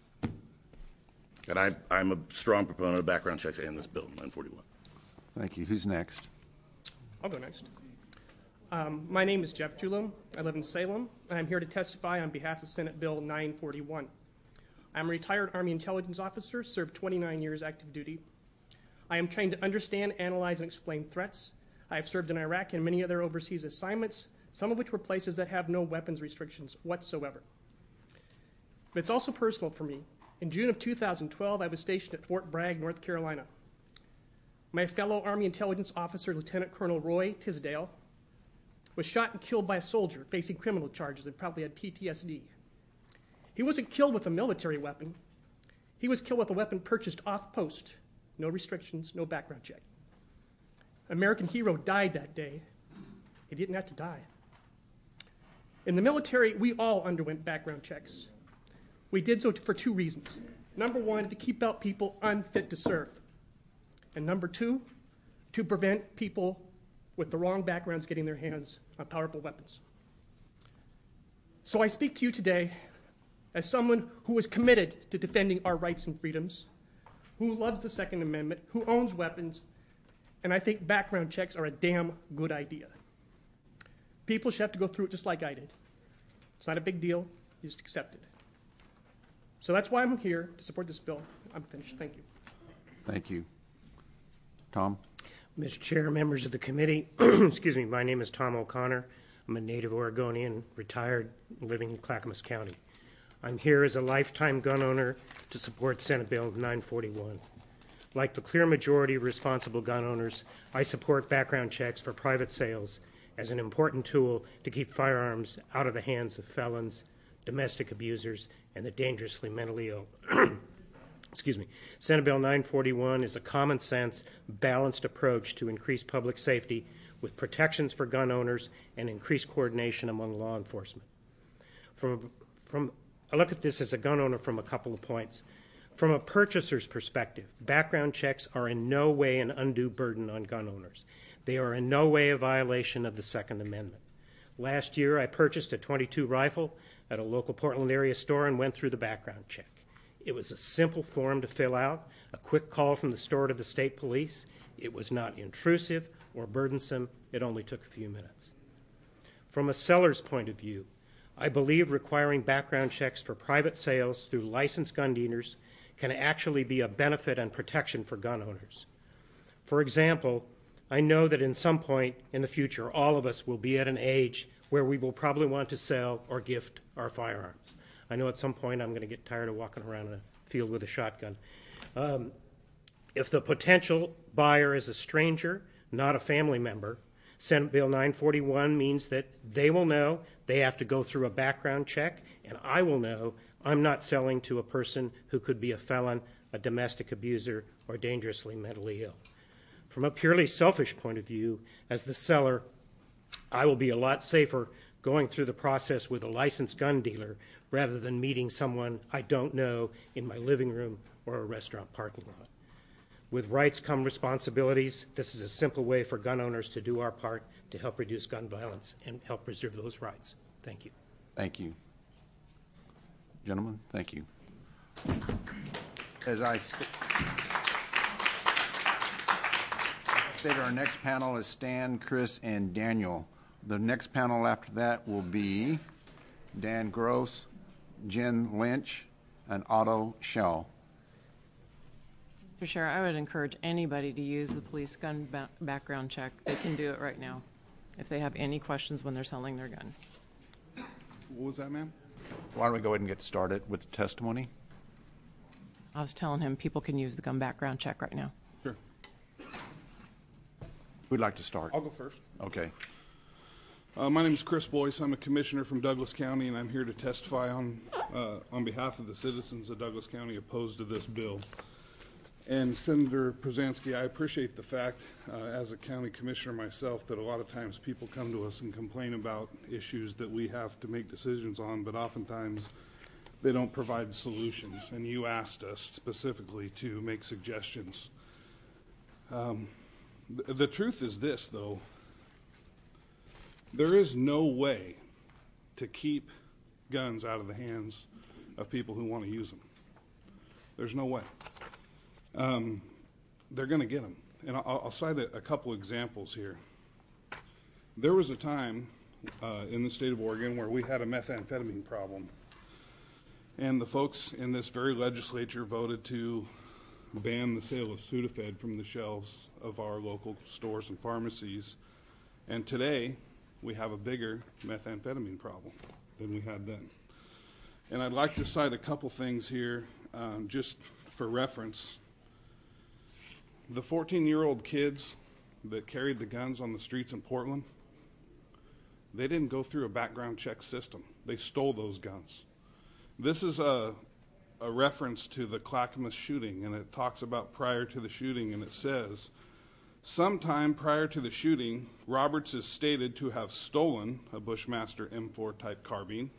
And I'm a strong proponent of background checks and this bill, 941. Thank you. Who's next? I'll go next. My name is Jeff Julum. I live in Salem. I'm here to testify on behalf of Senate Bill 941. I'm a retired Army intelligence officer, served 29 years active duty. I am trained to understand, analyze, and explain threats. I have served in Iraq and many other overseas assignments, some of which were places that have no weapons restrictions whatsoever. But it's also personal for me. In June of 2012, I was stationed at Fort Bragg, North Carolina. My fellow Army intelligence officer, Lieutenant Colonel Roy Tisdale, was shot and killed by a soldier facing criminal charges and probably had PTSD. He wasn't killed with a military weapon. He was killed with a weapon purchased off post. No restrictions, no background check. American hero died that day. He didn't have to die. In the military, we all underwent background checks. We did so for two reasons. Number one, to keep out people unfit to serve. And number two, to prevent people with the wrong backgrounds getting their hands on powerful weapons. So I speak to you today as someone who is committed to defending our rights and freedoms, who loves the Second Amendment, who owns weapons, and I think background checks are a damn good idea. People should have to go through it just like I did. It's not a big deal. You just accept it. So that's why I'm here to support this bill. I'm finished. Thank you. Thank you. Tom? Mr. Chair, members of the committee, excuse me, my name is Tom O'Connor. I'm a native Oregonian, retired, living in Clackamas County. I'm here as a lifetime gun owner to support Senate Bill 941. Like the clear majority of responsible gun owners, I support background checks for private sales as an important tool to keep firearms out of the hands of felons, domestic abusers, and the dangerously mentally ill. Excuse me. Senate Bill 941 is a common sense, balanced approach to increase public safety with protections for gun owners and increased coordination among law enforcement. I look at this as a gun owner from a couple of points. From a purchaser's perspective, background checks are in no way an undue burden on gun owners. They are in no way a violation of the Second Amendment. Last year, I purchased a .22 rifle at a local Portland area store and went through the background check. It was a simple form to fill out, a quick call from the store to the state police. It was not intrusive or burdensome. It only took a few minutes. From a seller's point of view, I believe requiring background checks for private sales through licensed gun dealers can actually be a benefit and protection for gun owners. For example, I know that in some point in the future, all of us will be at an age where we will probably want to sell or gift our firearms. I know at some point I'm going to get tired of walking around in a field with a shotgun. If the potential buyer is a stranger, not a family member, Senate Bill 941 means that they will know they have to go through a background check, and I will know I'm not selling to a person who could be a felon, a domestic abuser, or dangerously mentally ill. From a purely selfish point of view, as the seller, I will be a lot safer going through the process with a licensed gun dealer rather than meeting someone I don't know in my living room or a restaurant parking lot. With rights come responsibilities. This is a simple way for gun owners to do our part to help reduce gun violence and help preserve those rights. Thank you. Thank you. Gentlemen, thank you. As I stated, our next panel is Stan, Chris, and Daniel. The next panel after that will be Dan Gross, Jen Lynch, and Otto Schell. Mr. Chair, I would encourage anybody to use the police gun background check. They can do it right now if they have any questions when they're selling their gun. What was that, ma'am? Why don't we go ahead and get started with the testimony? I was telling him people can use the gun background check right now. Sure. Who'd like to start? I'll go first. Okay. My name is Chris Boyce. I'm a commissioner from Douglas County, and I'm here to testify on behalf of the citizens of Douglas County opposed to this bill. And Senator Przansky, I appreciate the fact, as a county commissioner myself, that a lot of times people come to us and complain about issues that we have to make decisions on, but oftentimes they don't provide solutions. And you asked us specifically to make suggestions. The truth is this, though. There is no way to keep guns out of the hands of people who want to use them. There's no way. They're going to get them. And I'll cite a couple examples here. There was a time in the state of Oregon where we had a methamphetamine problem. And the folks in this very legislature voted to ban the sale of Sudafed from the shelves of our local stores and pharmacies. And today, we have a bigger methamphetamine problem than we had then. And I'd like to cite a couple things here just for reference. The 14-year-old kids that carried the guns on the streets in Portland, they didn't go through a background check system. They stole those guns. This is a reference to the Clackamas shooting, and it talks about prior to the shooting, and it says, sometime prior to the shooting, Roberts is stated to have stolen a Bushmaster M4 type carbine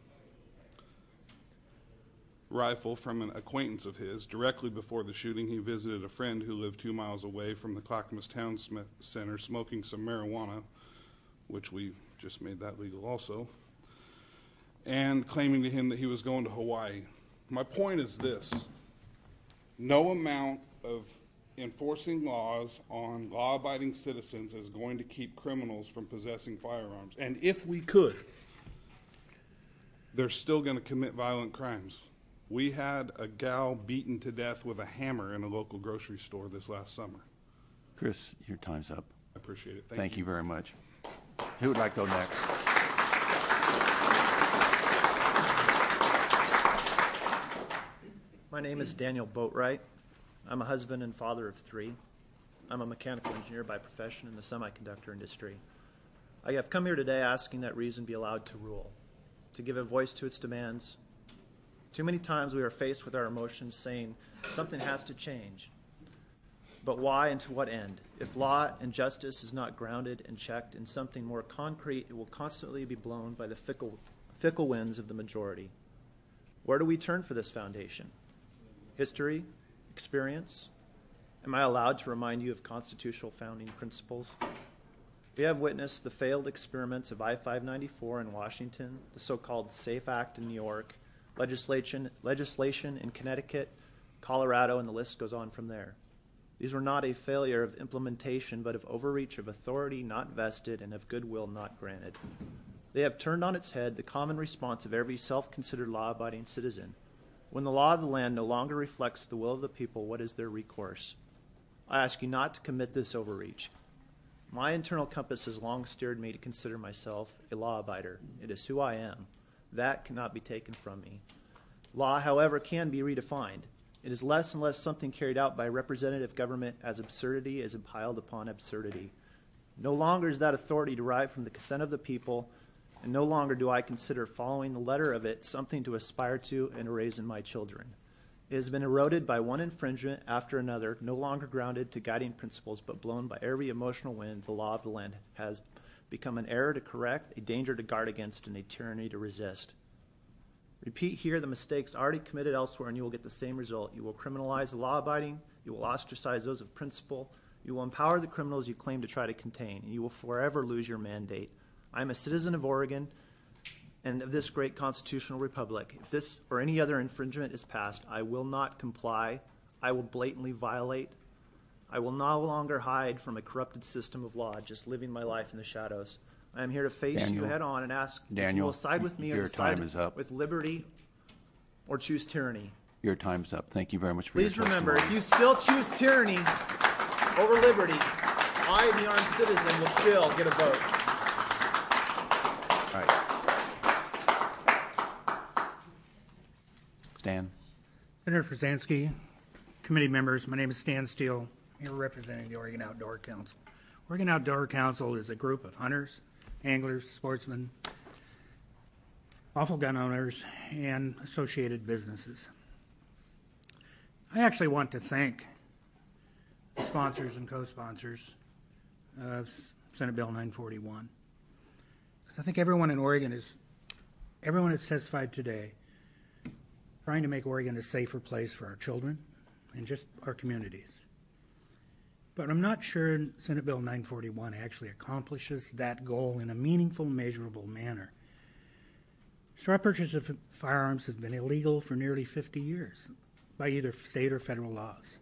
rifle from an acquaintance of his. Directly before the shooting, he visited a friend who lived 2 miles away from the Clackamas Town Center smoking some marijuana, which we just made that legal also, and claiming to him that he was going to Hawaii. My point is this. No amount of enforcing laws on law-abiding citizens is going to keep criminals from possessing firearms. And if we could, they're still going to commit violent crimes. We had a gal beaten to death with a hammer in a local grocery store this last summer. Chris, your time's up. I appreciate it. Thank you very much. Who would like to go next? My name is Daniel Boatwright. I'm a husband and father of 3. I'm a mechanical engineer by profession in the semiconductor industry. I have come here today asking that reason be allowed to rule, to give a voice to its demands. Too many times we are faced with our emotions saying something has to change. But why and to what end? If law and justice is not grounded and checked in something more concrete, it will constantly be blown by the fickle winds of the majority. Where do we turn for this foundation? History? Experience? Am I allowed to remind you of constitutional founding principles? We have witnessed the failed experiments of I-594 in Washington, the so-called SAFE Act in New York, legislation in Connecticut, Colorado, and the list goes on from there. These were not a failure of implementation, but of overreach of authority not vested and of goodwill not granted. They have turned on its head the common response of every self-considered law-abiding citizen. When the law of the land no longer reflects the will of the people, what is their recourse? I ask you not to commit this overreach. My internal compass has long steered me to consider myself a law-abider. It is who I am. That cannot be taken from me. Law, however, can be redefined. It is less and less something carried out by representative government as absurdity is piled upon absurdity. No longer is that authority derived from the consent of the people, and no longer do I consider following the letter of it something to aspire to and to raise in my children. It has been eroded by one infringement after another, no longer grounded to guiding principles, but blown by every emotional wind. The law of the land has become an error to correct, a danger to guard against, and a tyranny to resist. Repeat here the mistakes already committed elsewhere, and you will get the same result. You will criminalize the law-abiding, you will ostracize those of principle, you will empower the criminals you claim to try to contain, and you will forever lose your mandate. I am a citizen of Oregon and of this great constitutional republic. If this or any other infringement is passed, I will not comply. I will blatantly violate. I will no longer hide from a corrupted system of law, just living my life in the shadows. I am here to face you head on and ask if you will side with me or side with liberty or choose tyranny. Your time's up. Thank you very much for Please your remember, testimony. if you still choose tyranny over liberty, I, the armed citizen, will still get a vote. All right. Stan. Senator Przansky, committee members, my name is Stan Steele. I'm here representing the Oregon Outdoor Council. Oregon Outdoor Council is a group of hunters, anglers, sportsmen, lawful gun owners, and associated businesses. I actually want to thank the sponsors and co-sponsors of Senate Bill 941. Because I think everyone has testified today trying to make Oregon a safer place for our children and just our communities. But I'm not sure Senate Bill 941 actually accomplishes that goal in a meaningful, measurable manner. Straw purchase of firearms have been illegal for nearly 50 years by either state or federal laws.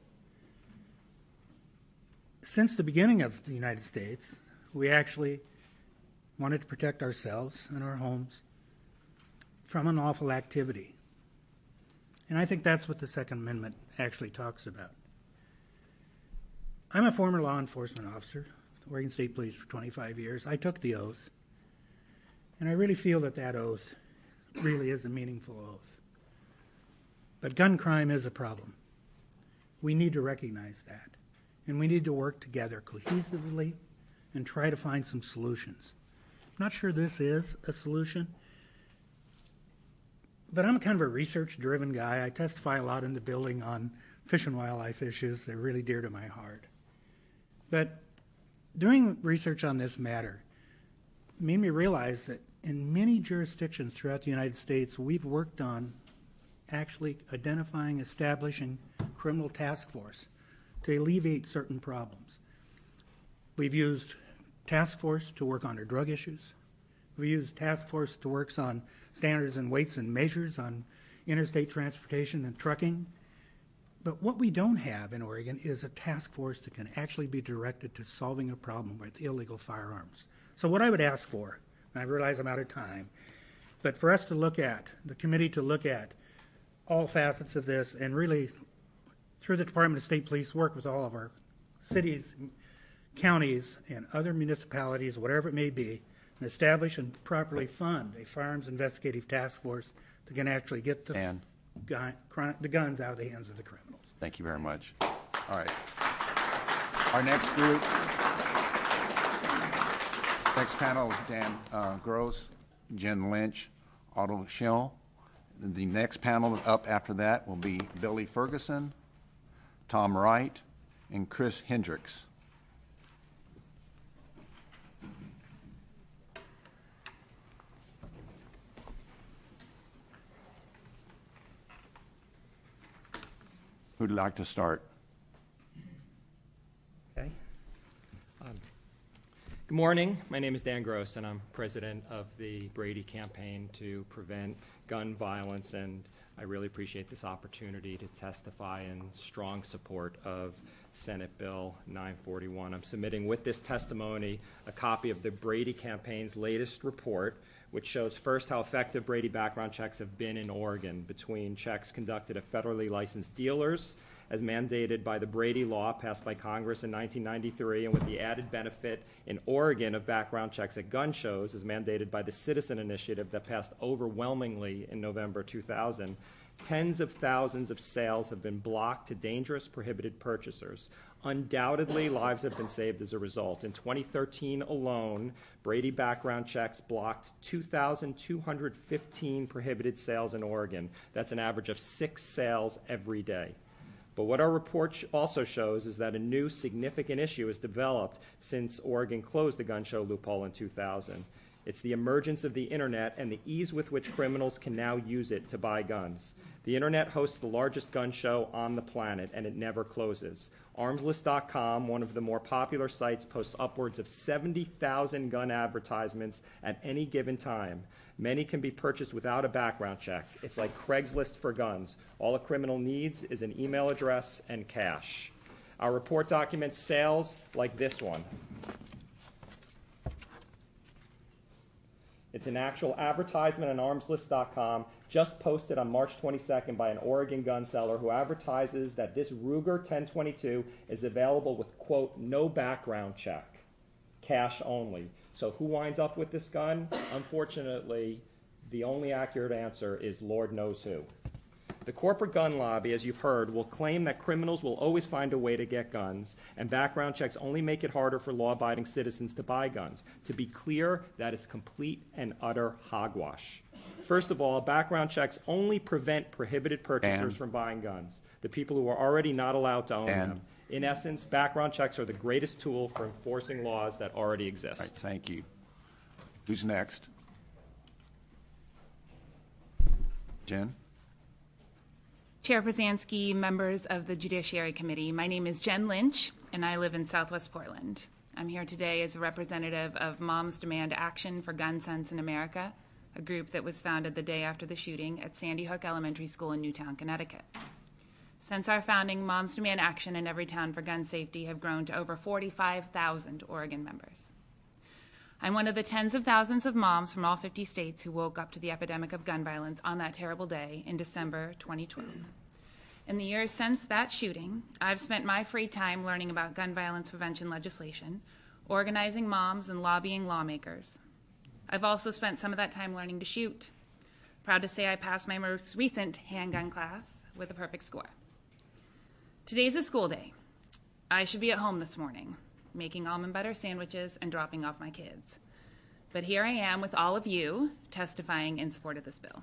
Since the beginning of the United States, we actually wanted to protect ourselves and our homes from unlawful activity. And I think that's what the Second Amendment actually talks about. I'm a former law enforcement officer, Oregon State Police for 25 years. I took the oath, and I really feel that that oath really is a meaningful oath. But gun crime is a problem. We need to recognize that, and we need to work together cohesively and try to find some solutions. I'm not sure this is a solution, but I'm kind of a research-driven guy. I testify a lot in the building on fish and wildlife issues. They're really dear to my heart. But doing research on this matter made me realize that in many jurisdictions throughout the United States, we've worked on actually identifying, establishing criminal task force to alleviate certain problems. We've used task force to work on our drug issues. We use task force to work on standards and weights and measures on interstate transportation and trucking. But what we don't have in Oregon is a task force that can actually be directed to solving a problem with illegal firearms. So what I would ask for, and I realize I'm out of time, but for us to look at, the committee to look at all facets of this and really, through the Department of State Police, work with all of our cities, counties, and other municipalities, whatever it may be, and establish and properly fund a firearms investigative task force that can actually get the guns out of the hands of the criminals. Thank you very much. All right. Our next group, next panel is Dan Gross, Jen Lynch, Otto Schill. The next panel up after that will be Billy Ferguson, Tom Wright, and Chris Hendricks. Who'd like to start? Okay. Good morning. My name is Dan Gross, and I'm president of the Brady Campaign to Prevent Gun Violence, and I really appreciate this opportunity to testify in strong support of Senate Bill 941. I'm submitting with this testimony a copy of the Brady Campaign's latest report, which shows first how effective Brady background checks have been in Oregon between checks conducted at federally licensed dealers as mandated by the Brady Law passed by Congress in 1993, and with the added benefit in Oregon of background checks at gun shows as mandated by the Citizen Initiative that passed overwhelmingly in November 2000. Tens of thousands of sales have been blocked to dangerous, prohibited purchasers. Undoubtedly, lives have been saved as a result. In 2013 alone, Brady background checks blocked 2,215 prohibited sales in Oregon. That's an average of 6 sales every day. But what our report also shows is that a new significant issue has developed since Oregon closed the gun show loophole in 2000. It's the emergence of the Internet and the ease with which criminals can now use it to buy guns. The Internet hosts the largest gun show on the planet, and it never closes. Armslist.com, one of the more popular sites, posts upwards of 70,000 gun advertisements at any given time. Many can be purchased without a background check. It's like Craigslist for guns. All a criminal needs is an email address and cash. Our report documents sales like this one. It's an actual advertisement on armslist.com just posted on March 22nd by an Oregon gun seller who advertises that this Ruger 1022 is available with, quote, no background check, cash only. So who winds up with this gun? Unfortunately, the only accurate answer is Lord knows who. The corporate gun lobby, as you've heard, will claim that criminals will always find a way to get guns, and background checks only make it harder for law-abiding citizens to buy guns. To be clear, that is complete and utter hogwash. First of all, background checks only prevent prohibited purchasers from buying guns, the people who are already not allowed to own them. In essence, background checks are the greatest tool for enforcing laws that already exist. Right, thank you. Who's next? Jen? Chair Brzezinski, members of the Judiciary Committee, my name is Jen Lynch, and I live in Southwest Portland. I'm here today as a representative of Moms Demand Action for Gun Sense in America, a group that was founded the day after the shooting at Sandy Hook Elementary School in Newtown, Connecticut. Since our founding, Moms Demand Action in Everytown for gun safety have grown to over 45,000 Oregon members. I'm one of the tens of thousands of moms from all 50 states who woke up to the epidemic of gun violence on that terrible day in December 2012. In the years since that shooting, I've spent my free time learning about gun violence prevention legislation, organizing moms, and lobbying lawmakers. I've also spent some of that time learning to shoot. Proud to say I passed my most recent handgun class with a perfect score. Today's a school day. I should be at home this morning, making almond butter sandwiches and dropping off my kids. But here I am with all of you testifying in support of this bill.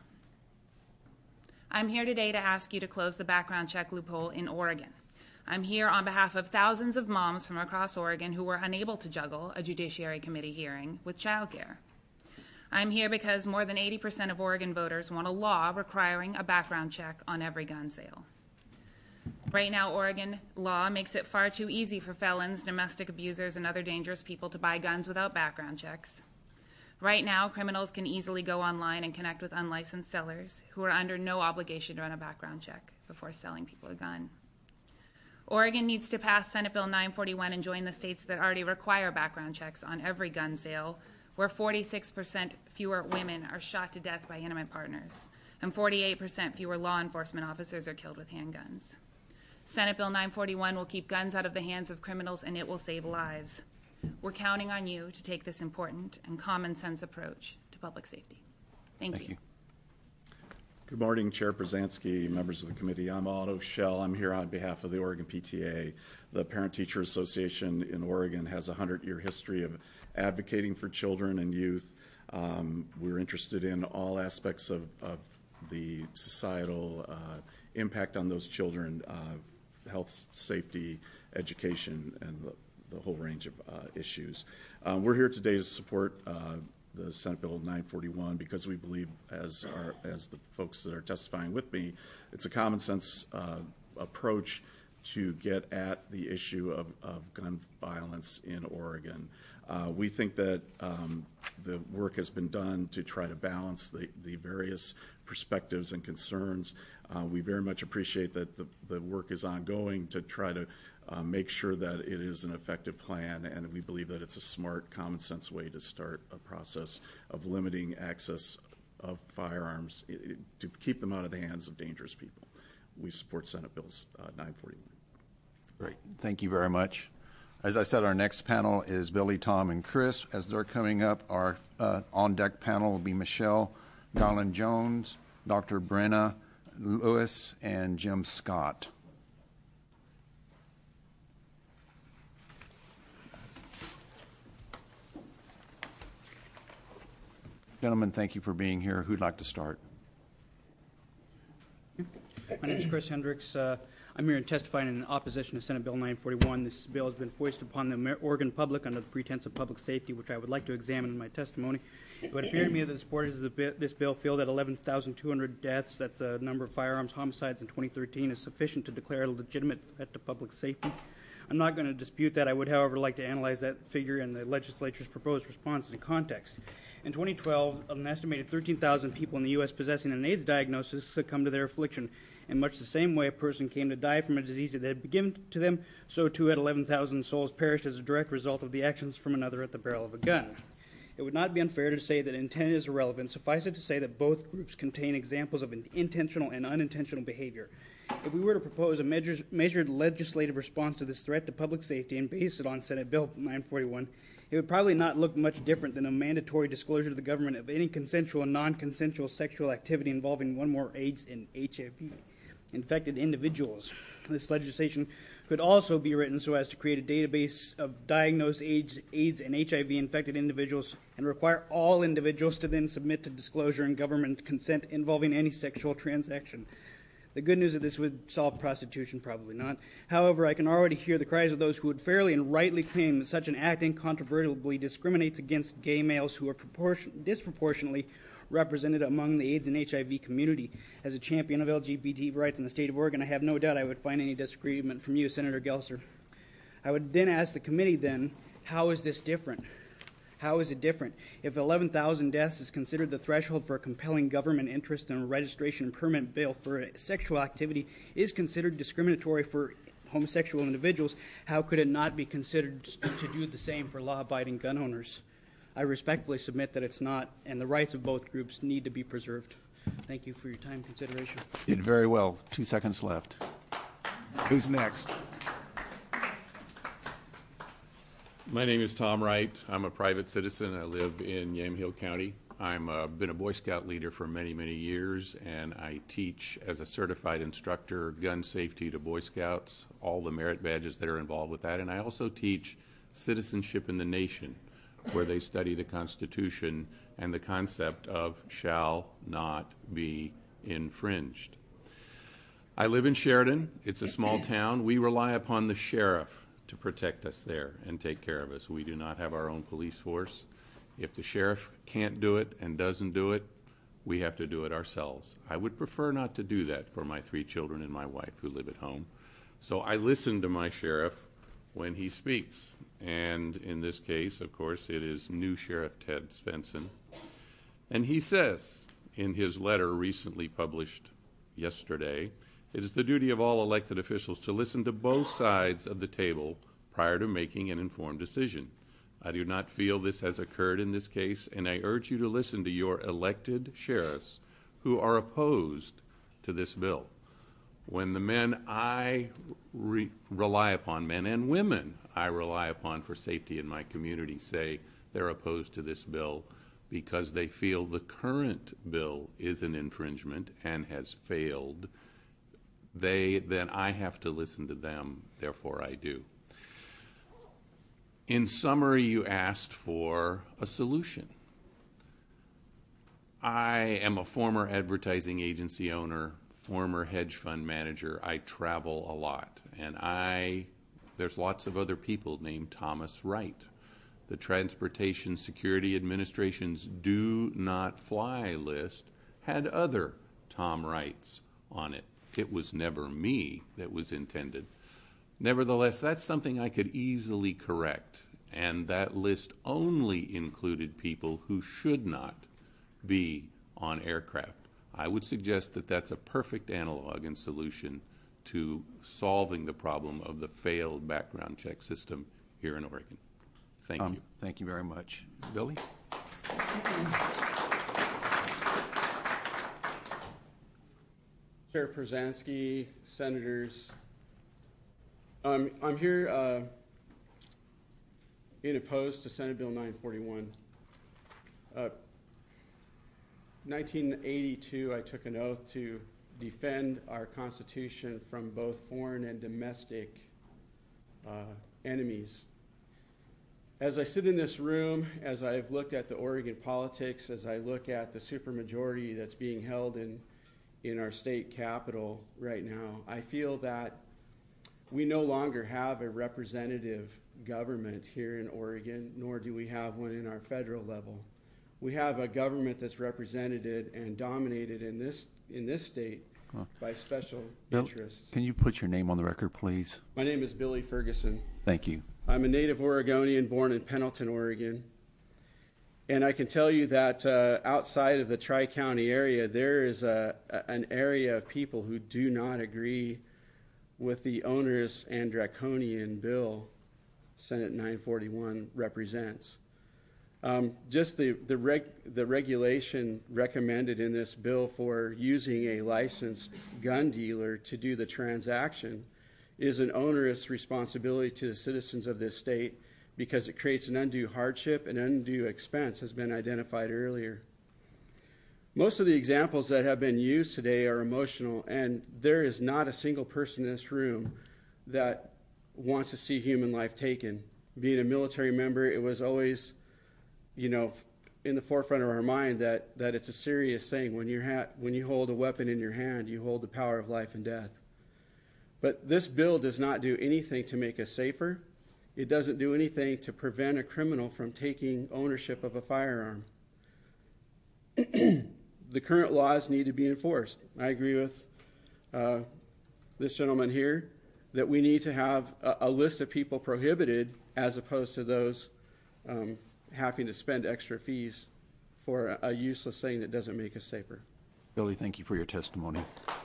I'm here today to ask you to close the background check loophole in Oregon. I'm here on behalf of thousands of moms from across Oregon who were unable to juggle a Judiciary Committee hearing with childcare. I'm here because more than 80% of Oregon voters want a law requiring a background check on every gun sale. Right now, Oregon law makes it far too easy for felons, domestic abusers, and other dangerous people to buy guns without background checks. Right now, criminals can easily go online and connect with unlicensed sellers who are under no obligation to run a background check before selling people a gun. Oregon needs to pass Senate Bill 941 and join the states that already require background checks on every gun sale, where 46% fewer women are shot to death by intimate partners, and 48% fewer law enforcement officers are killed with handguns. Senate Bill 941 will keep guns out of the hands of criminals, and it will save lives. We're counting on you to take this important and common sense approach to public safety. Thank you. Good morning, Chair Brzezinski, members of the committee. I'm Otto Schell. I'm here on behalf of the Oregon PTA. The Parent-Teacher Association in Oregon has a 100-year history of advocating for children and youth. We're interested in all aspects of the societal impact on those children, health, safety, education, and the whole range of issues. We're here today to support the Senate Bill 941 because we believe, as the folks that are testifying with me, it's a common sense approach to get at the issue of gun violence in Oregon. We think that the work has been done to try to balance the various perspectives and concerns. We very much appreciate that the work is ongoing to try to make sure that it is an effective plan, and we believe that it's a smart, common sense way to start a process of limiting access of firearms to keep them out of the hands of dangerous people. We support Senate Bills 941. Great. Thank you very much. As I said, our next panel is Billy, Tom, and Chris. As they're coming up, our on-deck panel will be Michelle Garland-Jones, Dr. Brenna Lewis, and Jim Scott. Gentlemen, thank you for being here. Who'd like to start? My name is Chris Hendricks. I'm here testifying in opposition to Senate Bill 941. This bill has been foisted upon the Oregon public under the pretense of public safety, which I would like to examine in my testimony. It would appear to me that the supporters of this bill feel that 11,200 deaths, that's the number of firearms homicides in 2013, is sufficient to declare a legitimate threat to public safety. I'm not going to dispute that. I would, however, like to analyze that figure in the legislature's proposed response in context. In 2012, an estimated 13,000 people in the U.S. possessing an AIDS diagnosis succumbed to their affliction. In much the same way a person came to die from a disease that had been given to them, so too had 11,000 souls perished as a direct result of the actions from another at the barrel of a gun. It would not be unfair to say that intent is irrelevant. Suffice it to say that both groups contain examples of intentional and unintentional behavior. If we were to propose a measured legislative response to this threat to public safety and base it on Senate Bill 941, it would probably not look much different than a mandatory disclosure to the government of any consensual and non-consensual sexual activity involving one or more AIDS and HIV-infected individuals. This legislation could also be written so as to create a database of diagnosed AIDS and HIV-infected individuals and require all individuals to then submit to disclosure and government consent involving any sexual transaction. The good news is that this would solve prostitution, probably not. However, I can already hear the cries of those who would fairly and rightly claim that such an act incontrovertibly discriminates against gay males who are disproportionately represented among the AIDS and HIV community. As a champion of LGBT rights in the state of Oregon, I have no doubt I would find any disagreement from you, Senator Gelser. I would then ask the committee then, how is this different? How is it different? If 11,000 deaths is considered the threshold for a compelling government interest in a registration and permit bill for sexual activity is considered discriminatory for homosexual individuals, how could it not be considered to do the same for law-abiding gun owners? I respectfully submit that it's not, and the rights of both groups need to be preserved. Thank you for your time and consideration. Did very well. 2 seconds left. Who's next? My name is Tom Wright. I'm a private citizen. I live in Yamhill County. I've been a Boy Scout leader for many, many years, and I teach as a certified instructor gun safety to Boy Scouts, all the merit badges that are involved with that. And I also teach citizenship in the nation, where they study the Constitution and the concept of shall not be infringed. I live in Sheridan. It's a small town. We rely upon the sheriff to protect us there and take care of us. We do not have our own police force. If the sheriff can't do it and doesn't do it, we have to do it ourselves. I would prefer not to do that for my 3 children and my wife who live at home. So I listen to my sheriff when he speaks. And in this case, of course, it is new Sheriff Ted Svensson. And he says in his letter recently published yesterday, it is the duty of all elected officials to listen to both sides of the table prior to making an informed decision. I do not feel this has occurred in this case, and I urge you to listen to your elected sheriffs who are opposed to this bill. When the men I rely upon, men and women I rely upon for safety in my community, say they're opposed to this bill because they feel the current bill is an infringement and has failed, then I have to listen to them, therefore I do. In summary, you asked for a solution. I am a former advertising agency owner, former hedge fund manager. I travel a lot, and there's lots of other people named Thomas Wright. The Transportation Security Administration's Do Not Fly list had other Tom Wrights on it. It was never me that was intended. Nevertheless, that's something I could easily correct, and that list only included people who should not be on aircraft. I would suggest that that's a perfect analog and solution to solving the problem of the failed background check system here in Oregon. Thank you. Thank you very much. Billy? Chair Przansky, Senators, I'm here in opposed to Senate Bill 941. 1982, I took an oath to defend our Constitution from both foreign and domestic enemies. As I sit in this room, as I've looked at the Oregon politics, as I look at the supermajority that's being held in our state capital right now, I feel that we no longer have a representative government here in Oregon, nor do we have one in our federal level. We have a government that's represented and dominated in this state by special interests. Can you put your name on the record, please? My name is Billy Ferguson. Thank you. I'm a native Oregonian born in Pendleton, Oregon. And I can tell you that outside of the Tri-County area, there is an area of people who do not agree with the onerous and draconian bill Senate 941 represents. Just the regulation recommended in this bill for using a licensed gun dealer to do the transaction is an onerous responsibility to the citizens of this state because it creates an undue hardship and undue expense, has been identified earlier. Most of the examples that have been used today are emotional, and there is not a single person in this room that wants to see human life taken. Being a military member, it was always, in the forefront of our mind that it's a serious thing. When you hold a weapon in your hand, you hold the power of life and death. But this bill does not do anything to make us safer. It doesn't do anything to prevent a criminal from taking ownership of a firearm. The current laws need to be enforced. I agree with this gentleman here that we need to have a list of people prohibited as opposed to those having to spend extra fees for a useless thing that doesn't make us safer. Billy, thank you for your testimony.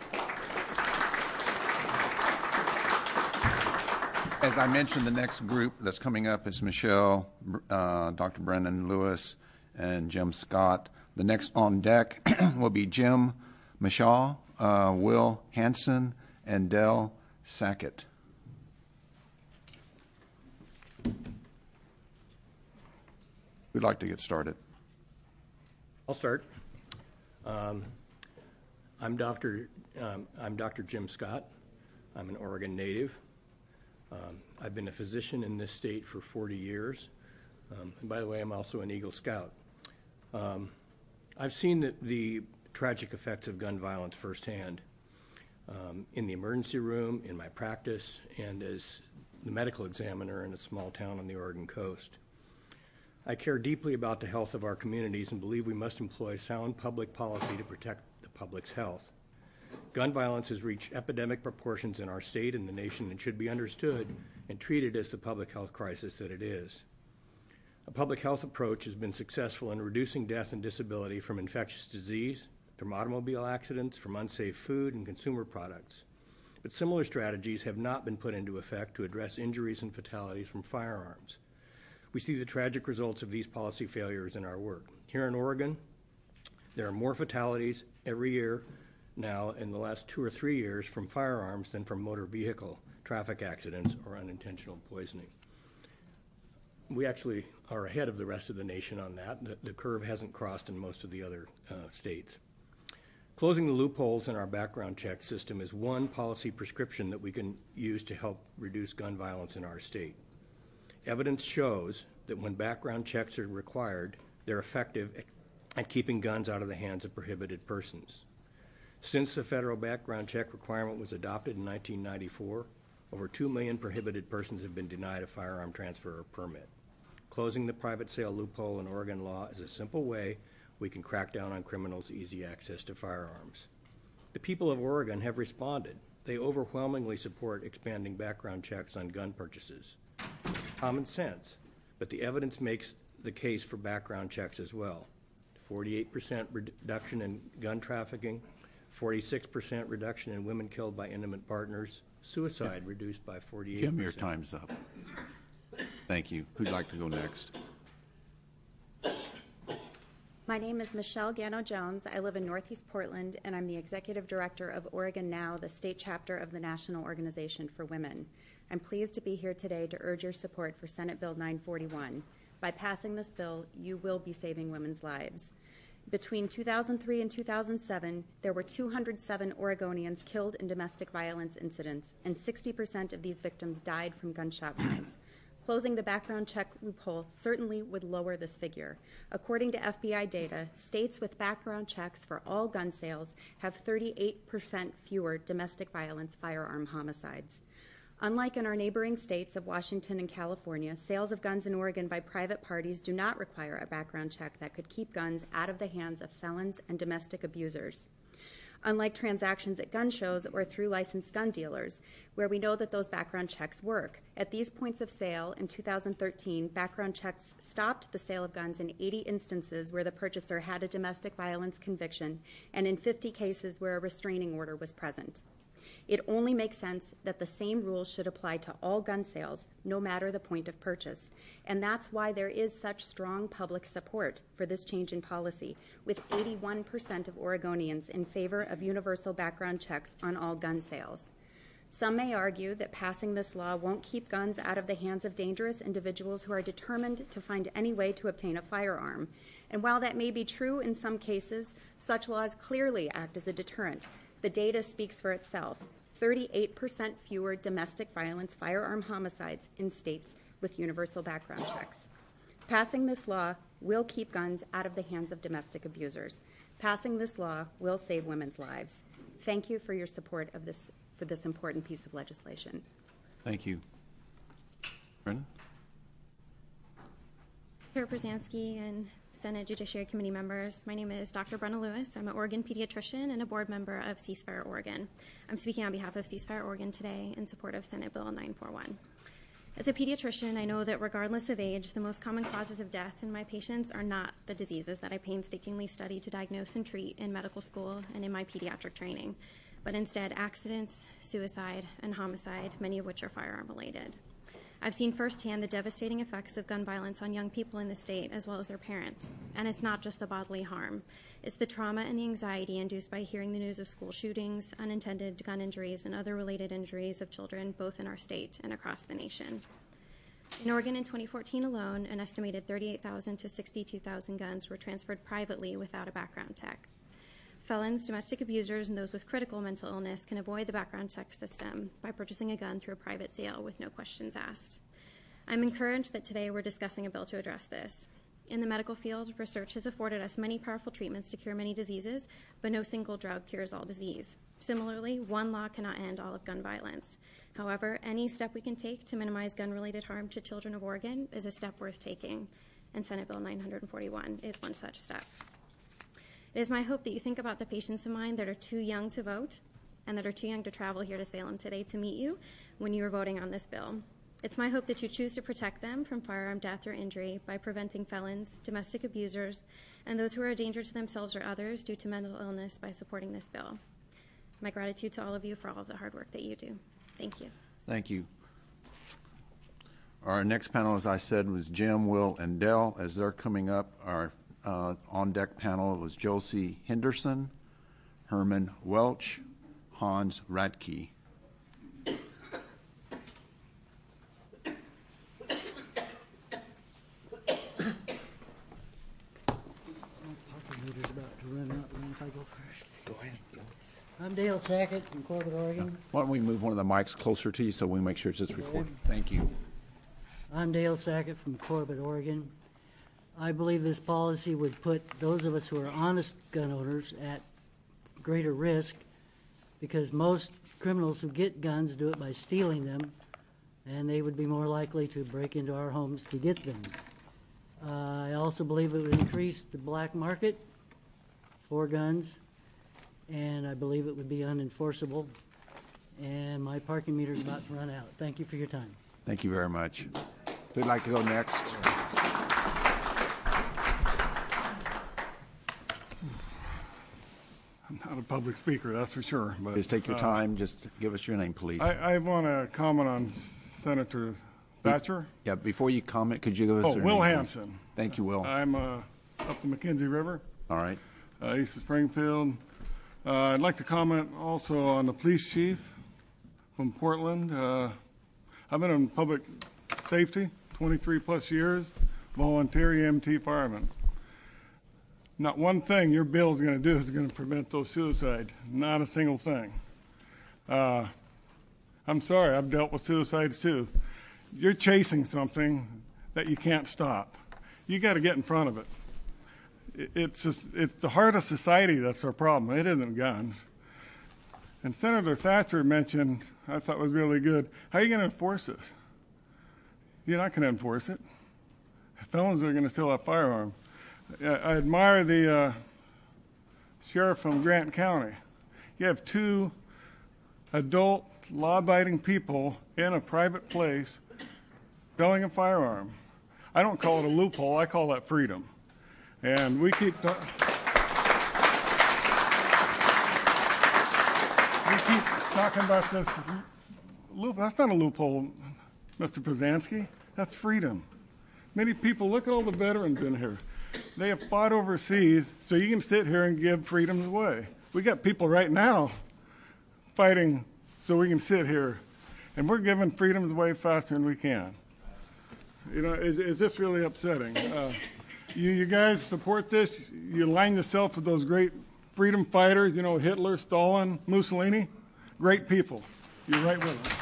As I mentioned, the next group that's coming up is Michelle, Dr. Brennan Lewis, and Jim Scott. The next on deck will be Jim Mishaw, Will Hanson, and Dell Sackett. We'd like to get started. I'll start. I'm Dr. Jim Scott. I'm an Oregon native. I've been a physician in this state for 40 years. And by the way, I'm also an Eagle Scout. I've seen the tragic effects of gun violence firsthand in the emergency room, in my practice, and as the medical examiner in a small town on the Oregon coast. I care deeply about the health of our communities and believe we must employ sound public policy to protect the public's health. Gun violence has reached epidemic proportions in our state and the nation and should be understood and treated as the public health crisis that it is. A public health approach has been successful in reducing death and disability from infectious disease, from automobile accidents, from unsafe food and consumer products. But similar strategies have not been put into effect to address injuries and fatalities from firearms. We see the tragic results of these policy failures in our work. Here in Oregon, there are more fatalities every year now in the last 2 or 3 years from firearms than from motor vehicle traffic accidents or unintentional poisoning. We actually are ahead of the rest of the nation on that. The curve hasn't crossed in most of the other states. Closing the loopholes in our background check system is one policy prescription that we can use to help reduce gun violence in our state. Evidence shows that when background checks are required, they're effective at keeping guns out of the hands of prohibited persons. Since the federal background check requirement was adopted in 1994, over 2 million prohibited persons have been denied a firearm transfer or permit. Closing the private sale loophole in Oregon law is a simple way we can crack down on criminals' easy access to firearms. The people of Oregon have responded. They overwhelmingly support expanding background checks on gun purchases. Common sense, but the evidence makes the case for background checks as well. 48% reduction in gun trafficking, 46% reduction in women killed by intimate partners, suicide reduced by 48%. Jim, your time's up. Thank you. Who'd like to go next? My name is Michelle Gano-Jones. I live in Northeast Portland, and I'm the Executive Director of Oregon Now, the state chapter of the National Organization for Women. I'm pleased to be here today to urge your support for Senate Bill 941. By passing this bill, you will be saving women's lives. Between 2003 and 2007, there were 207 Oregonians killed in domestic violence incidents, and 60% of these victims died from gunshot wounds. Closing the background check loophole certainly would lower this figure. According to FBI data, states with background checks for all gun sales have 38% fewer domestic violence firearm homicides. Unlike in our neighboring states of Washington and California, sales of guns in Oregon by private parties do not require a background check that could keep guns out of the hands of felons and domestic abusers. Unlike transactions at gun shows or through licensed gun dealers, where we know that those background checks work. At these points of sale in 2013, background checks stopped the sale of guns in 80 instances where the purchaser had a domestic violence conviction and in 50 cases where a restraining order was present. It only makes sense that the same rules should apply to all gun sales, no matter the point of purchase. And that's why there is such strong public support for this change in policy, with 81% of Oregonians in favor of universal background checks on all gun sales. Some may argue that passing this law won't keep guns out of the hands of dangerous individuals who are determined to find any way to obtain a firearm. And while that may be true in some cases, such laws clearly act as a deterrent. The data speaks for itself. 38% fewer domestic violence firearm homicides in states with universal background checks. Passing this law will keep guns out of the hands of domestic abusers. Passing this law will save women's lives. Thank you for your support of this, for this important piece of legislation. Thank you. Brendan? Chair Brzezinski and Senate Judiciary Committee members, my name is Dr. Brenna Lewis. I'm an Oregon pediatrician and a board member of Ceasefire Oregon. I'm speaking on behalf of Ceasefire Oregon today in support of Senate Bill 941. As a pediatrician, I know that regardless of age, the most common causes of death in my patients are not the diseases that I painstakingly study to diagnose and treat in medical school and in my pediatric training, but instead accidents, suicide, and homicide, many of which are firearm related. I've seen firsthand the devastating effects of gun violence on young people in the state as well as their parents. And it's not just the bodily harm. It's the trauma and the anxiety induced by hearing the news of school shootings, unintended gun injuries, and other related injuries of children both in our state and across the nation. In Oregon in 2014 alone, an estimated 38,000 to 62,000 guns were transferred privately without a background check. Felons, domestic abusers, and those with critical mental illness can avoid the background check system by purchasing a gun through a private sale with no questions asked. I'm encouraged that today we're discussing a bill to address this. In the medical field, research has afforded us many powerful treatments to cure many diseases, but no single drug cures all disease. Similarly, one law cannot end all of gun violence. However, any step we can take to minimize gun-related harm to children of Oregon is a step worth taking, and Senate Bill 941 is one such step. It is my hope that you think about the patients of mine that are too young to vote and that are too young to travel here to Salem today to meet you when you are voting on this bill. It's my hope that you choose to protect them from firearm death or injury by preventing felons, domestic abusers, and those who are a danger to themselves or others due to mental illness by supporting this bill. My gratitude to all of you for all of the hard work that you do. Thank you. Thank you. Our next panel, as I said, was Jim, Will, and Dell. As they're coming up, our on-deck panel was Josie Henderson, Herman Welch, Hans Radke. I'm Dale Sackett from Corbett, Oregon. Why don't we move one of the mics closer to you so we make sure it's just recorded. Thank you. I'm Dale Sackett from Corbett, Oregon. I believe this policy would put those of us who are honest gun owners at greater risk because most criminals who get guns do it by stealing them, and they would be more likely to break into our homes to get them. I also believe it would increase the black market for guns, and I believe it would be unenforceable. And my parking meter is about to run out. Thank you for your time. Thank you very much. Who'd like to go next? I'm not a public speaker, that's for sure. But Just take your time. Just give us your name, please. I want to comment on Senator Thatcher. Yeah, before you comment, could you give us your Will name, Hanson. please? Thank you, Will. I'm up the McKenzie River. All right. East of Springfield. I'd like to comment also on the police chief from Portland. I've been in public safety 23 plus years, volunteer EMT fireman. Not one thing your bill is going to do is going to prevent those suicides. Not a single thing. I'm sorry, I've dealt with suicides too. You're chasing something that you can't stop. You got to get in front of it. It's the heart of society that's our problem. It isn't guns. And Senator Thatcher mentioned, I thought was really good, how are you going to enforce this? You're not going to enforce it. Felons are going to steal a firearm. I admire the sheriff from Grant County. You have two adult, law-abiding people in a private place selling a firearm. I don't call it a loophole. I call that freedom. And we keep talking about this loophole. That's not a loophole, Mr. Brzezinski. That's freedom. Many people, look at all the veterans in here. They have fought overseas, so you can sit here and give freedoms away. We got people right now fighting so we can sit here, and we're giving freedoms away faster than we can. You know, is this really upsetting? You guys support this? You align yourself with those great freedom fighters, you know, Hitler, Stalin, Mussolini? Great people. You're right with them.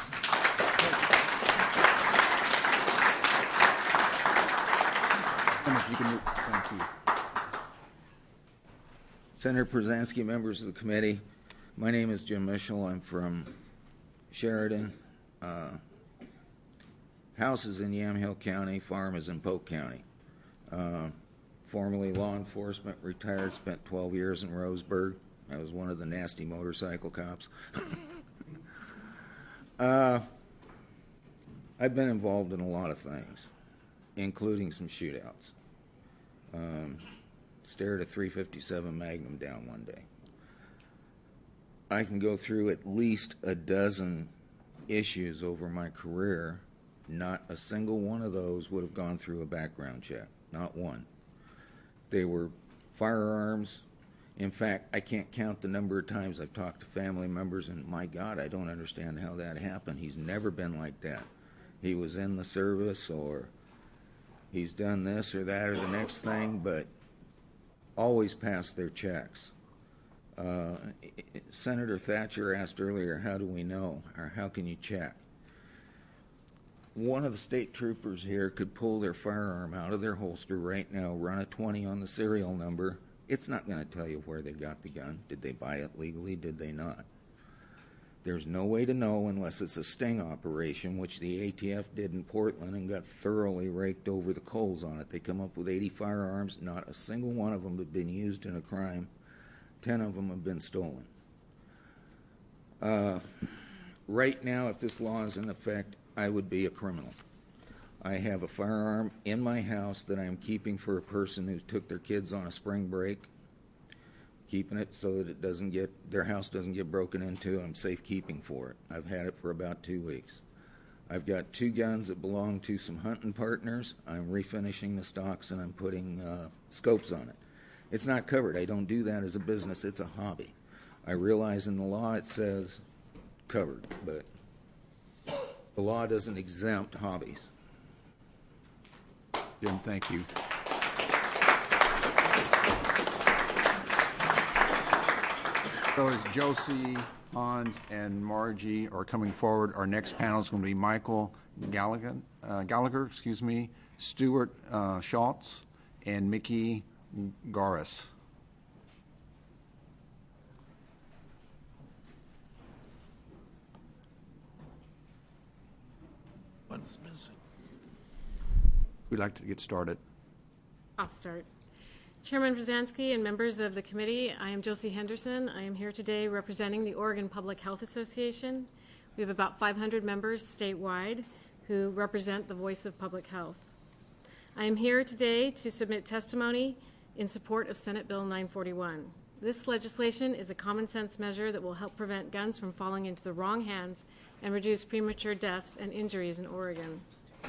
If you can move. Thank you. Senator Przansky, members of the committee, my name is Jim Mitchell. I'm from Sheridan. House is in Yamhill County, farm is in Polk County. Formerly law enforcement, retired, spent 12 years in Roseburg. I was one of the nasty motorcycle cops. I've been involved in a lot of things, including some shootouts. Stared a .357 Magnum down one day. I can go through at least a dozen issues over my career. Not a single one of those would have gone through a background check. Not one. They were firearms. In fact, I can't count the number of times I've talked to family members, and my God, I don't understand how that happened. He's never been like that. He was in the service, or he's done this or that or the next thing, but always passed their checks. Senator Thatcher asked earlier, how do we know, or how can you check? One of the state troopers here could pull their firearm out of their holster right now, run a 20 on the serial number. It's not going to tell you where they got the gun. Did they buy it legally? Did they not? There's no way to know unless it's a sting operation, which the ATF did in Portland and got thoroughly raked over the coals on it. They come up with 80 firearms. Not a single one of them have been used in a crime. 10 of them have been stolen. Right now, if this law is in effect, I would be a criminal. I have a firearm in my house that I am keeping for a person who took their kids on a spring break, keeping it so that it doesn't get, their house doesn't get broken into. I'm safekeeping for it. I've had it for about 2 weeks. I've got 2 guns that belong to some hunting partners. I'm refinishing the stocks and I'm putting scopes on it. It's not covered. I don't do that as a business. It's a hobby. I realize in the law it says covered, but the law doesn't exempt hobbies. Jim, thank you. So as Josie, Hans, and Margie are coming forward, our next panel is going to be Michael Gallagher, Stuart Schultz, and Mickey Garis. One's missing. We'd like to get started. I'll start. Chairman Przansky and members of the committee, I am Josie Henderson. I am here today representing the Oregon Public Health Association. We have about 500 members statewide who represent the voice of public health. I am here today to submit testimony in support of Senate Bill 941. This legislation is a common sense measure that will help prevent guns from falling into the wrong hands and reduce premature deaths and injuries in Oregon.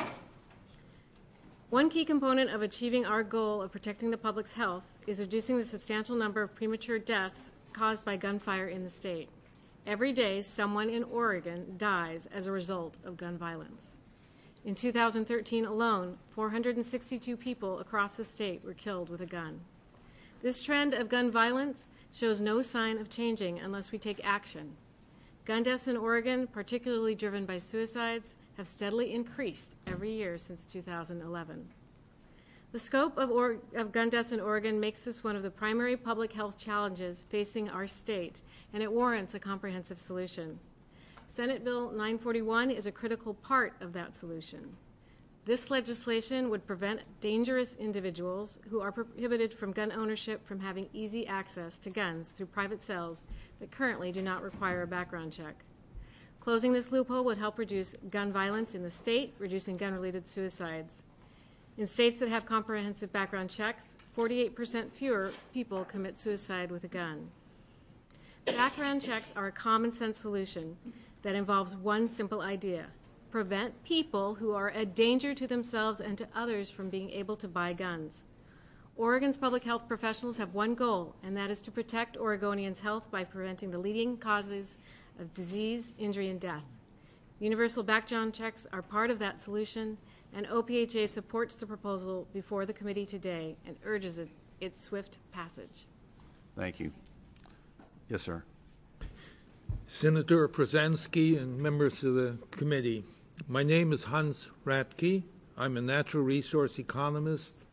One key component of achieving our goal of protecting the public's health is reducing the substantial number of premature deaths caused by gunfire in the state. Every day, someone in Oregon dies as a result of gun violence. In 2013 alone, 462 people across the state were killed with a gun. This trend of gun violence shows no sign of changing unless we take action. Gun deaths in Oregon, particularly driven by suicides, have steadily increased every year since 2011. The scope of gun deaths in Oregon makes this one of the primary public health challenges facing our state, and it warrants a comprehensive solution. Senate Bill 941 is a critical part of that solution. This legislation would prevent dangerous individuals who are prohibited from gun ownership from having easy access to guns through private sales that currently do not require a background check. Closing this loophole would help reduce gun violence in the state, reducing gun-related suicides. In states that have comprehensive background checks, 48% fewer people commit suicide with a gun. Background checks are a common-sense solution that involves one simple idea: prevent people who are a danger to themselves and to others from being able to buy guns. Oregon's public health professionals have one goal, and that is to protect Oregonians' health by preventing the leading causes of disease, injury, and death. Universal background checks are part of that solution, and OPHA supports the proposal before the committee today and urges its swift passage. Thank you. Yes, sir. Senator Przansky and members of the committee, my name is Hans Ratke. I'm a natural resource economist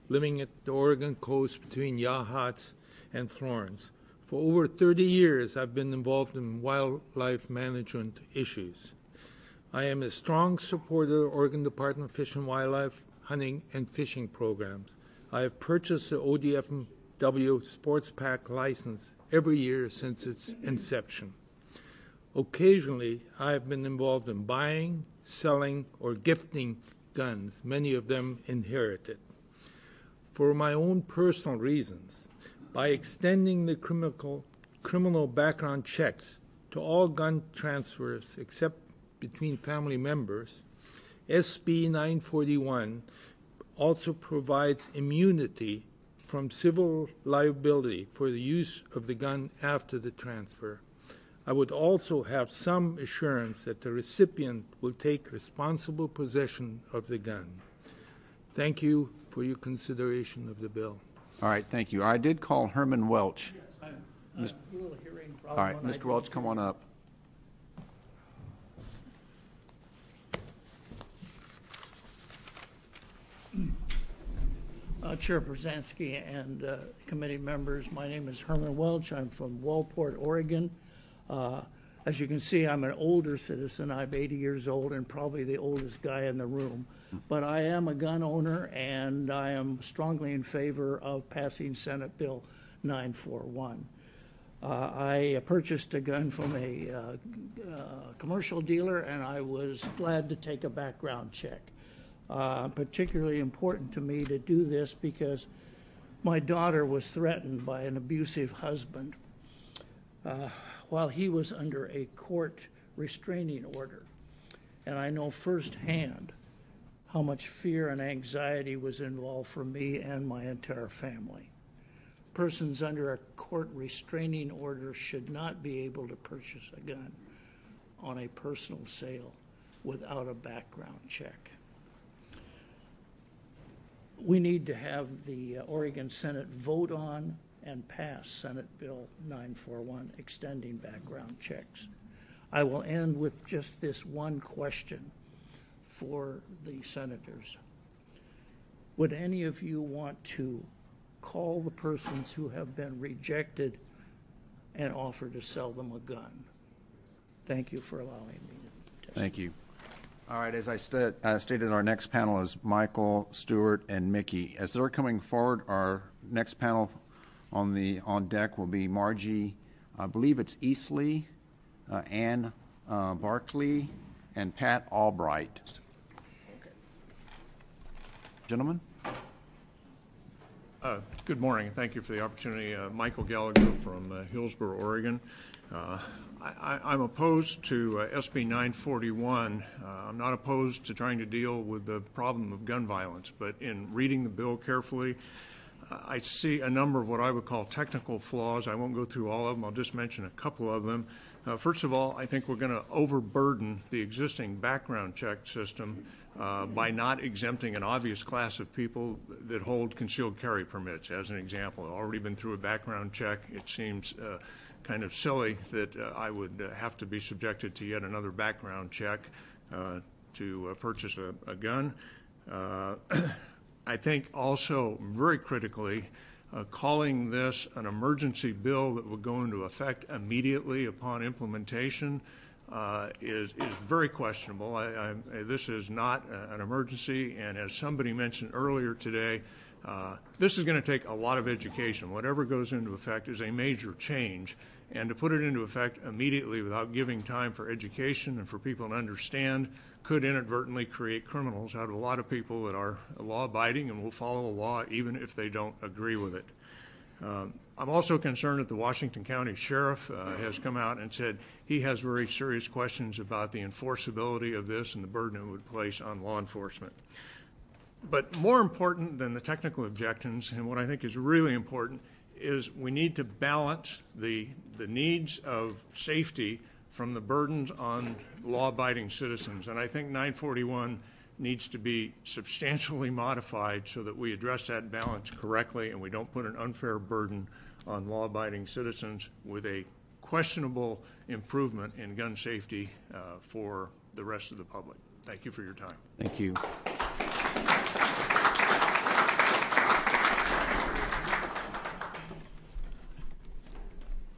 living at the Oregon coast between Yachats and Florence. For over 30 years, I've been involved in wildlife management issues. I am a strong supporter of the Oregon Department of Fish and Wildlife hunting and fishing programs. I have purchased the ODFW Sports Pack license every year since its inception. Occasionally, I have been involved in buying, selling, or gifting guns, many of them inherited. For my own personal reasons, by extending the criminal background checks to all gun transfers except between family members, SB 941 also provides immunity from civil liability for the use of the gun after the transfer. I would also have some assurance that the recipient will take responsible possession of the gun. Thank you for your consideration of the bill. All right, thank you. I did call Herman Welch. Yes, I have a little hearing problem. All right, Mr. Welch, come on up. Chair Brzezinski and committee members, my name is Herman Welch. I'm from Wallport, Oregon. As you can see, I'm an older citizen. I'm 80 years old and probably the oldest guy in the room. But I am a gun owner, and I am strongly in favor of passing Senate Bill 941. I purchased a gun from a commercial dealer, and I was glad to take a background check. Particularly important to me to do this because my daughter was threatened by an abusive husband while he was under a court restraining order. And I know firsthand how much fear and anxiety was involved for me and my entire family. Persons under a court restraining order should not be able to purchase a gun on a personal sale without a background check. We need to have the Oregon Senate vote on and pass Senate Bill 941, extending background checks. I will end with just this one question for the senators. Would any of you want to call the persons who have been rejected and offer to sell them a gun? Thank you for allowing me to testify. Thank you. All right, as I stated, our next panel is Michael, Stewart, and Mickey. As they're coming forward, our next panel on deck will be Margie, I believe it's Eastley, Ann Barkley, and Pat Albright. Okay. Gentlemen? Good morning. Thank you for the opportunity. Michael Gallagher from Hillsboro, Oregon. I'm opposed to SB 941. I'm not opposed to trying to deal with the problem of gun violence, but in reading the bill carefully, I see a number of what I would call technical flaws. I won't go through all of them. I'll just mention a couple of them. First of all, I think we're going to overburden the existing background check system by not exempting an obvious class of people that hold concealed carry permits. As an example, I've already been through a background check. It seems kind of silly that I would have to be subjected to yet another background check to purchase a gun. I think also, very critically, calling this an emergency bill that would go into effect immediately upon implementation is very questionable. This is not an emergency, and as somebody mentioned earlier today, this is going to take a lot of education. Whatever goes into effect is a major change, and to put it into effect immediately without giving time for education and for people to understand could inadvertently create criminals out of a lot of people that are law-abiding and will follow the law even if they don't agree with it. I'm also concerned that the Washington County Sheriff has come out and said he has very serious questions about the enforceability of this and the burden it would place on law enforcement. But more important than the technical objections, and what I think is really important, is we need to balance the needs of safety from the burdens on law-abiding citizens. And I think 941 needs to be substantially modified so that we address that balance correctly and we don't put an unfair burden on law-abiding citizens with a questionable improvement in gun safety for the rest of the public. Thank you for your time. Thank you.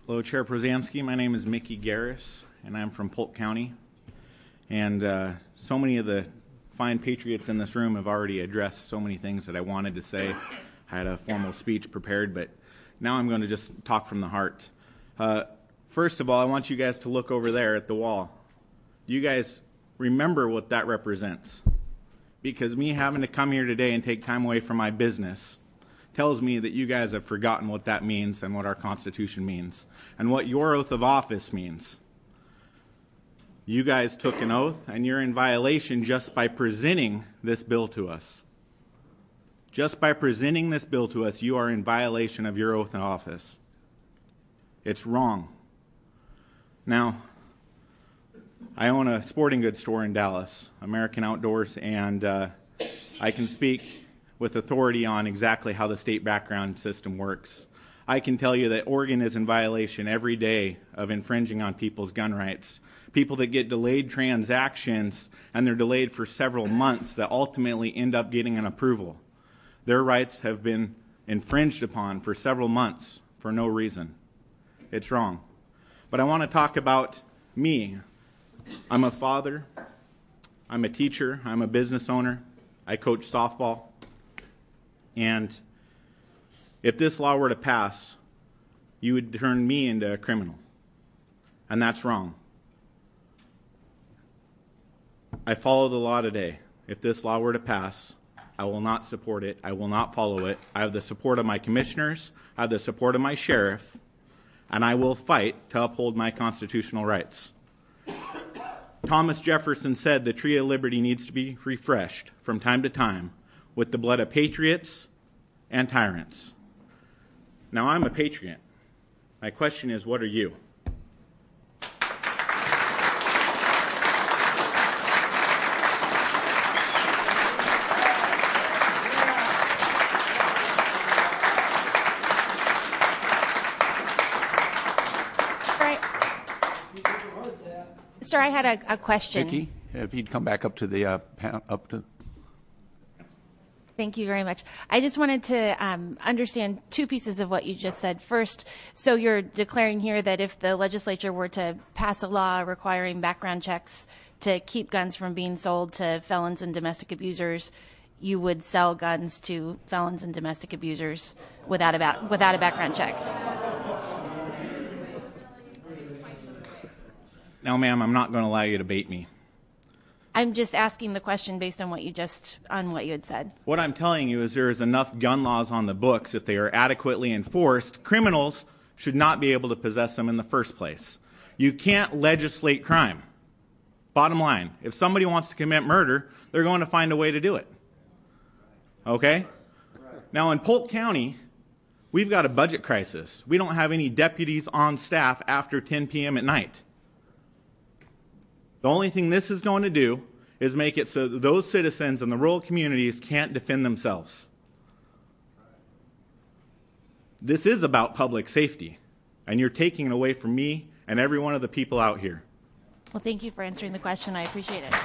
Hello, Chair Prozansky. My name is Mickey Garris, and I'm from Polk County. And so many of the fine patriots in this room have already addressed so many things that I wanted to say. I had a formal speech prepared, but now I'm going to just talk from the heart. First of all, I want you guys to look over there at the wall. Do you guys remember what that represents? Because me having to come here today and take time away from my business tells me that you guys have forgotten what that means and what our Constitution means and what your oath of office means. You guys took an oath, and you're in violation just by presenting this bill to us. Just by presenting this bill to us, you are in violation of your oath of office. It's wrong. Now, I own a sporting goods store in Dallas, American Outdoors, and I can speak with authority on exactly how the state background system works. I can tell you that Oregon is in violation every day of infringing on people's gun rights. People that get delayed transactions, and they're delayed for several months, that ultimately end up getting an approval. Their rights have been infringed upon for several months for no reason. It's wrong. But I want to talk about me. I'm a father. I'm a teacher. I'm a business owner. I coach softball. And if this law were to pass, you would turn me into a criminal. And that's wrong. I follow the law today. If this law were to pass, I will not support it. I will not follow it. I have the support of my commissioners. I have the support of my sheriff. And I will fight to uphold my constitutional rights. Thomas Jefferson said the tree of liberty needs to be refreshed from time to time with the blood of patriots and tyrants. Now, I'm a patriot. My question is, what are you? Sir, I had a question. Vicki, if you'd come back up to the Thank you very much. I just wanted to understand two pieces of what you just said. First, so you're declaring here that if the legislature were to pass a law requiring background checks to keep guns from being sold to felons and domestic abusers, you would sell guns to felons and domestic abusers without a background check. Now, ma'am, I'm not going to allow you to bait me. I'm just asking the question based on what you had said. What I'm telling you is there is enough gun laws on the books. If they are adequately enforced, criminals should not be able to possess them in the first place. You can't legislate crime. Bottom line, if somebody wants to commit murder, they're going to find a way to do it. Okay? Now, in Polk County, we've got a budget crisis. We don't have any deputies on staff after 10 p.m. at night. The only thing this is going to do is make it so that those citizens in the rural communities can't defend themselves. This is about public safety, and you're taking it away from me and every one of the people out here. Well, thank you for answering the question. I appreciate it.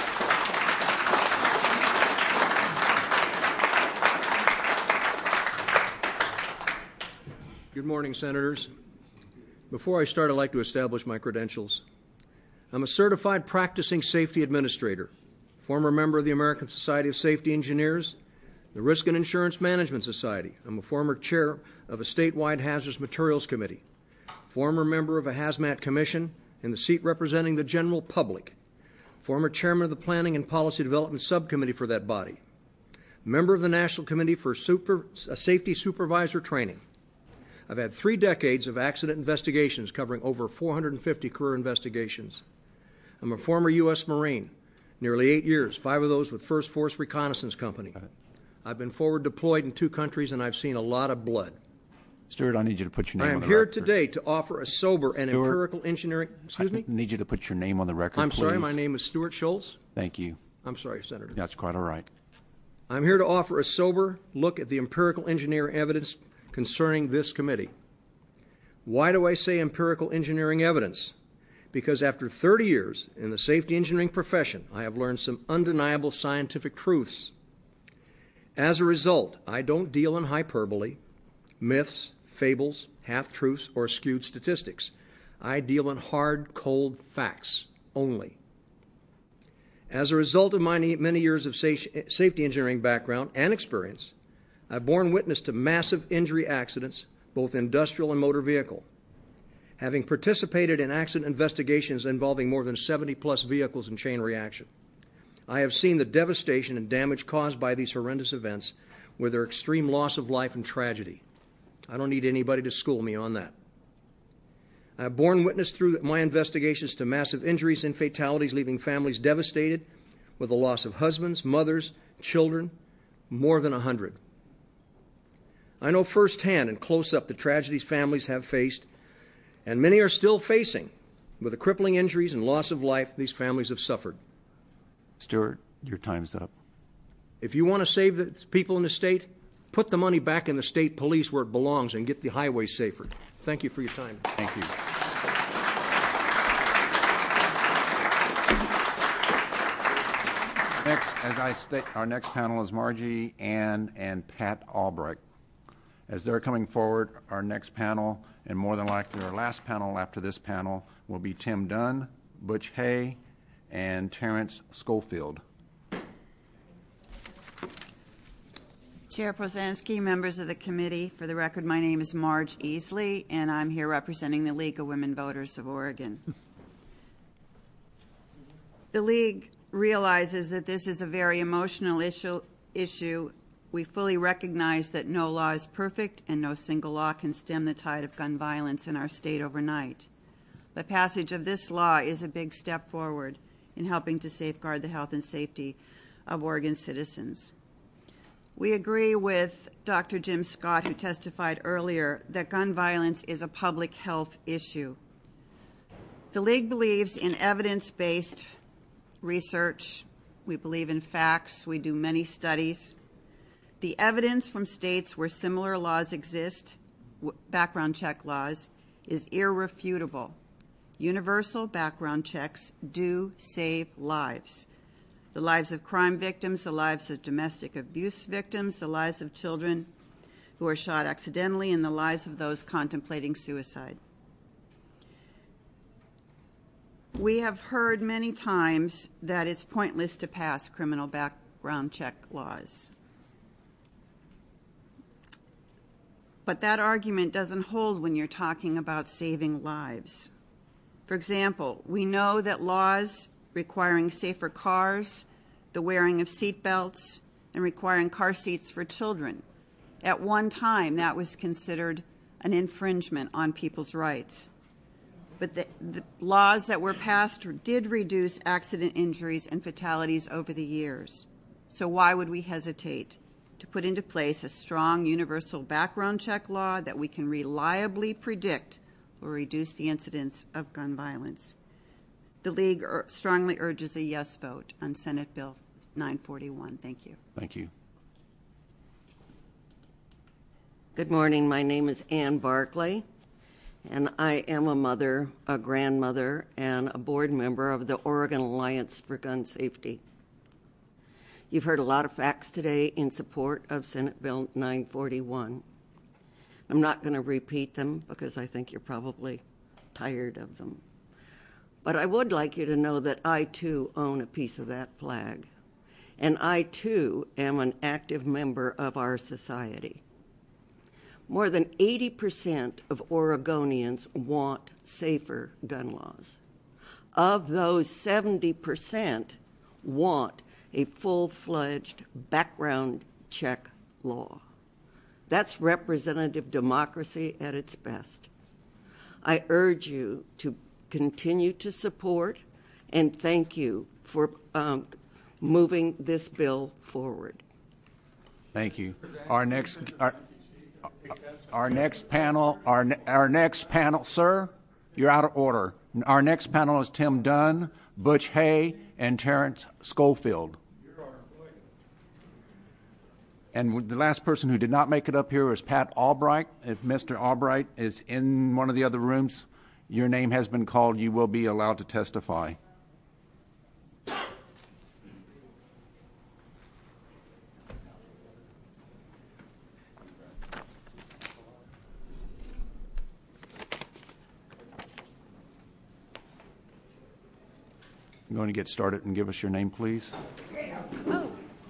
Good morning, Senators. Before I start, I'd like to establish my credentials. I'm a certified practicing safety administrator, former member of the American Society of Safety Engineers, the Risk and Insurance Management Society. I'm a former chair of a statewide hazardous materials committee, former member of a hazmat commission in the seat representing the general public, former chairman of the Planning and Policy Development Subcommittee for that body, member of the National Committee for Safety Supervisor Training. I've had 3 decades of accident investigations covering over 450 career investigations. I'm a former U.S. Marine, nearly 8 years, 5 of those with First Force Reconnaissance Company. I've been forward deployed in 2 countries, and I've seen a lot of blood. Stuart, I need you to put your name on the record. I am here today to offer a sober and empirical engineering... Excuse me? I need you to put your name on the record, I'm please. sorry, my name is Stuart Schultz. Thank you. I'm sorry, Senator. That's quite all right. I'm here to offer a sober look at the empirical engineering evidence concerning this committee. Why do I say empirical engineering evidence? Because after 30 years in the safety engineering profession, I have learned some undeniable scientific truths. As a result, I don't deal in hyperbole, myths, fables, half-truths, or skewed statistics. I deal in hard, cold facts only. As a result of my many years of safety engineering background and experience, I've borne witness to massive injury accidents, both industrial and motor vehicle. Having participated in accident investigations involving more than 70-plus vehicles in chain reaction, I have seen the devastation and damage caused by these horrendous events with their extreme loss of life and tragedy. I don't need anybody to school me on that. I have borne witness through my investigations to massive injuries and fatalities, leaving families devastated with the loss of husbands, mothers, children, more than 100. I know firsthand and close up the tragedies families have faced, and many are still facing, with the crippling injuries and loss of life these families have suffered. Stuart, your time's up. If you want to save the people in the state, put the money back in the state police where it belongs and get the highways safer. Thank you for your time. Thank you. Next, as I state, our next panel is Margie, Ann, and Pat Albrecht. As they're coming forward, our next panel, and more than likely our last panel after this panel, will be Tim Dunn, Butch Hay, and Terrence Schofield. Chair Posanski, members of the committee, for the record, my name is Marge Easley, and I'm here representing the League of Women Voters of Oregon. The League realizes that this is a very emotional issue. We fully recognize that no law is perfect and no single law can stem the tide of gun violence in our state overnight. The passage of this law is a big step forward in helping to safeguard the health and safety of Oregon citizens. We agree with Dr. Jim Scott, who testified earlier, that gun violence is a public health issue. The League believes in evidence-based research. We believe in facts. We do many studies. The evidence from states where similar laws exist, background check laws, is irrefutable. Universal background checks do save lives. The lives of crime victims, the lives of domestic abuse victims, the lives of children who are shot accidentally, and the lives of those contemplating suicide. We have heard many times that it's pointless to pass criminal background check laws. But that argument doesn't hold when you're talking about saving lives. For example, we know that laws requiring safer cars, the wearing of seat belts, and requiring car seats for children. At one time, that was considered an infringement on people's rights. But the laws that were passed did reduce accident injuries and fatalities over the years. So why would we hesitate to put into place a strong universal background check law that we can reliably predict will reduce the incidence of gun violence? The League strongly urges a yes vote on Senate Bill 941. Thank you. Thank you. Good morning. My name is Ann Barclay, and I am a mother, a grandmother, and a board member of the Oregon Alliance for Gun Safety. You've heard a lot of facts today in support of Senate Bill 941. I'm not going to repeat them because I think you're probably tired of them. But I would like you to know that I, too, own a piece of that flag. And I, too, am an active member of our society. More than 80% of Oregonians want safer gun laws. Of those, 70% want a full-fledged background check law. That's representative democracy at its best. I urge you to continue to support and thank you for moving this bill forward. Thank you. Our next panel, sir, you're out of order. Our next panel is Tim Dunn, Butch Hay, and Terrence Schofield. And the last person who did not make it up here was Pat Albright. If Mr. Albright is in one of the other rooms, your name has been called. You will be allowed to testify. I'm going to get started and give us your name, please. Oh.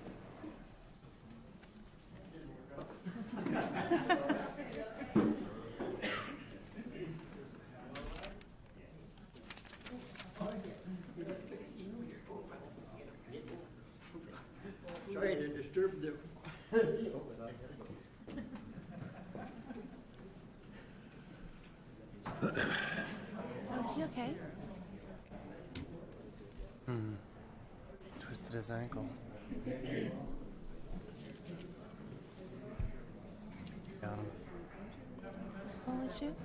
Trying to disturb them. Oh, is he okay? Twisted his ankle. Got him. All his shoes?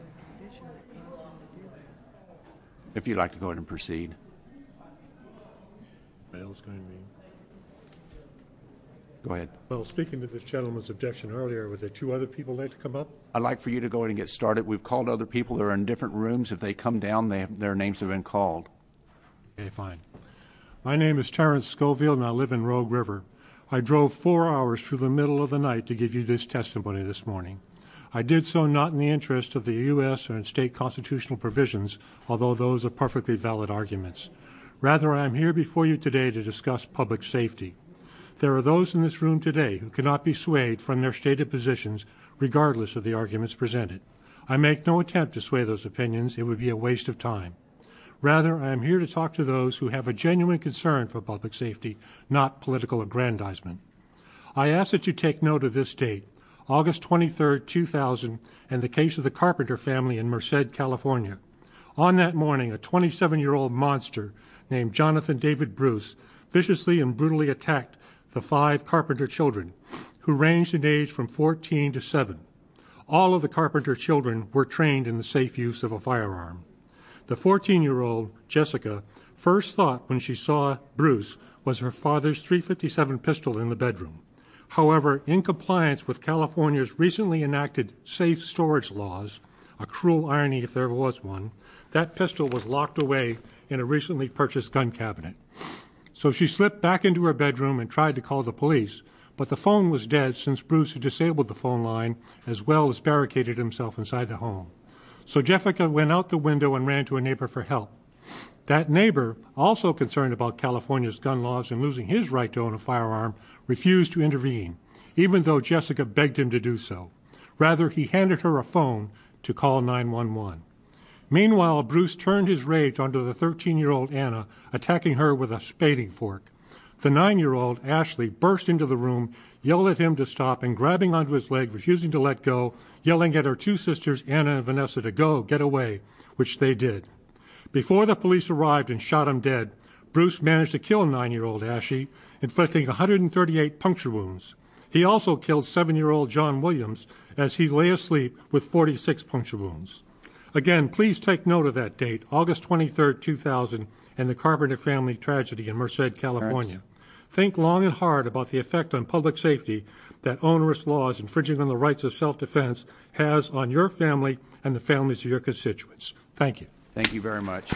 If you'd like to go ahead and proceed. Mail's going to be. Go ahead. Well, speaking to this gentleman's objection earlier, were there two other people like to come up? I'd like for you to go ahead and get started. We've called other people that are in different rooms. If they come down, their names have been called. Okay, fine. My name is Terrence Schofield, and I live in Rogue River. I drove 4 hours through the middle of the night to give you this testimony this morning. I did so not in the interest of the U.S. or in state constitutional provisions, although those are perfectly valid arguments. Rather, I am here before you today to discuss public safety. There are those in this room today who cannot be swayed from their stated positions regardless of the arguments presented. I make no attempt to sway those opinions. It would be a waste of time. Rather, I am here to talk to those who have a genuine concern for public safety, not political aggrandizement. I ask that you take note of this date, August 23, 2000, and the case of the Carpenter family in Merced, California. On that morning, a 27-year-old monster named Jonathan David Bruce viciously and brutally attacked the 5 Carpenter children, who ranged in age from 14 to 7. All of the Carpenter children were trained in the safe use of a firearm. The 14-year-old, Jessica, first thought when she saw Bruce was her father's .357 pistol in the bedroom. However, in compliance with California's recently enacted safe storage laws, a cruel irony if there ever was one, that pistol was locked away in a recently purchased gun cabinet. So she slipped back into her bedroom and tried to call the police, but the phone was dead since Bruce had disabled the phone line as well as barricaded himself inside the home. So Jessica went out the window and ran to a neighbor for help. That neighbor, also concerned about California's gun laws and losing his right to own a firearm, refused to intervene, even though Jessica begged him to do so. Rather, he handed her a phone to call 911. Meanwhile, Bruce turned his rage onto the 13-year-old Anna, attacking her with a spading fork. The 9-year-old, Ashley, burst into the room, yelled at him to stop, and grabbing onto his leg, refusing to let go, yelling at her 2 sisters, Anna and Vanessa, to go, get away, which they did. Before the police arrived and shot him dead, Bruce managed to kill 9-year-old Ashley, inflicting 138 puncture wounds. He also killed 7-year-old John Williams as he lay asleep with 46 puncture wounds. Again, please take note of that date, August 23, 2000, and the Carpenter family tragedy in Merced, California. Think long and hard about the effect on public safety that onerous laws infringing on the rights of self-defense has on your family and the families of your constituents. Thank you. Thank you very much.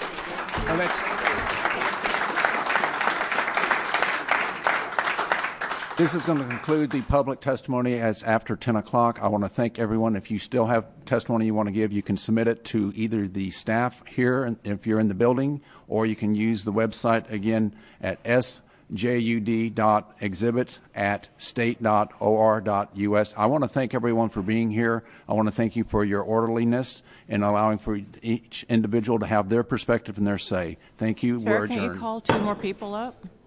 This is going to conclude the public testimony as after 10 o'clock. I want to thank everyone. If you still have testimony you want to give, you can submit it to either the staff here if you're in the building, or you can use the website again at sjud.exhibit@state.or.us. I want to thank everyone for being here. I want to thank you for your orderliness and allowing for each individual to have their perspective and their say. Thank you. Sure, We're adjourned. can you call 2 more people up?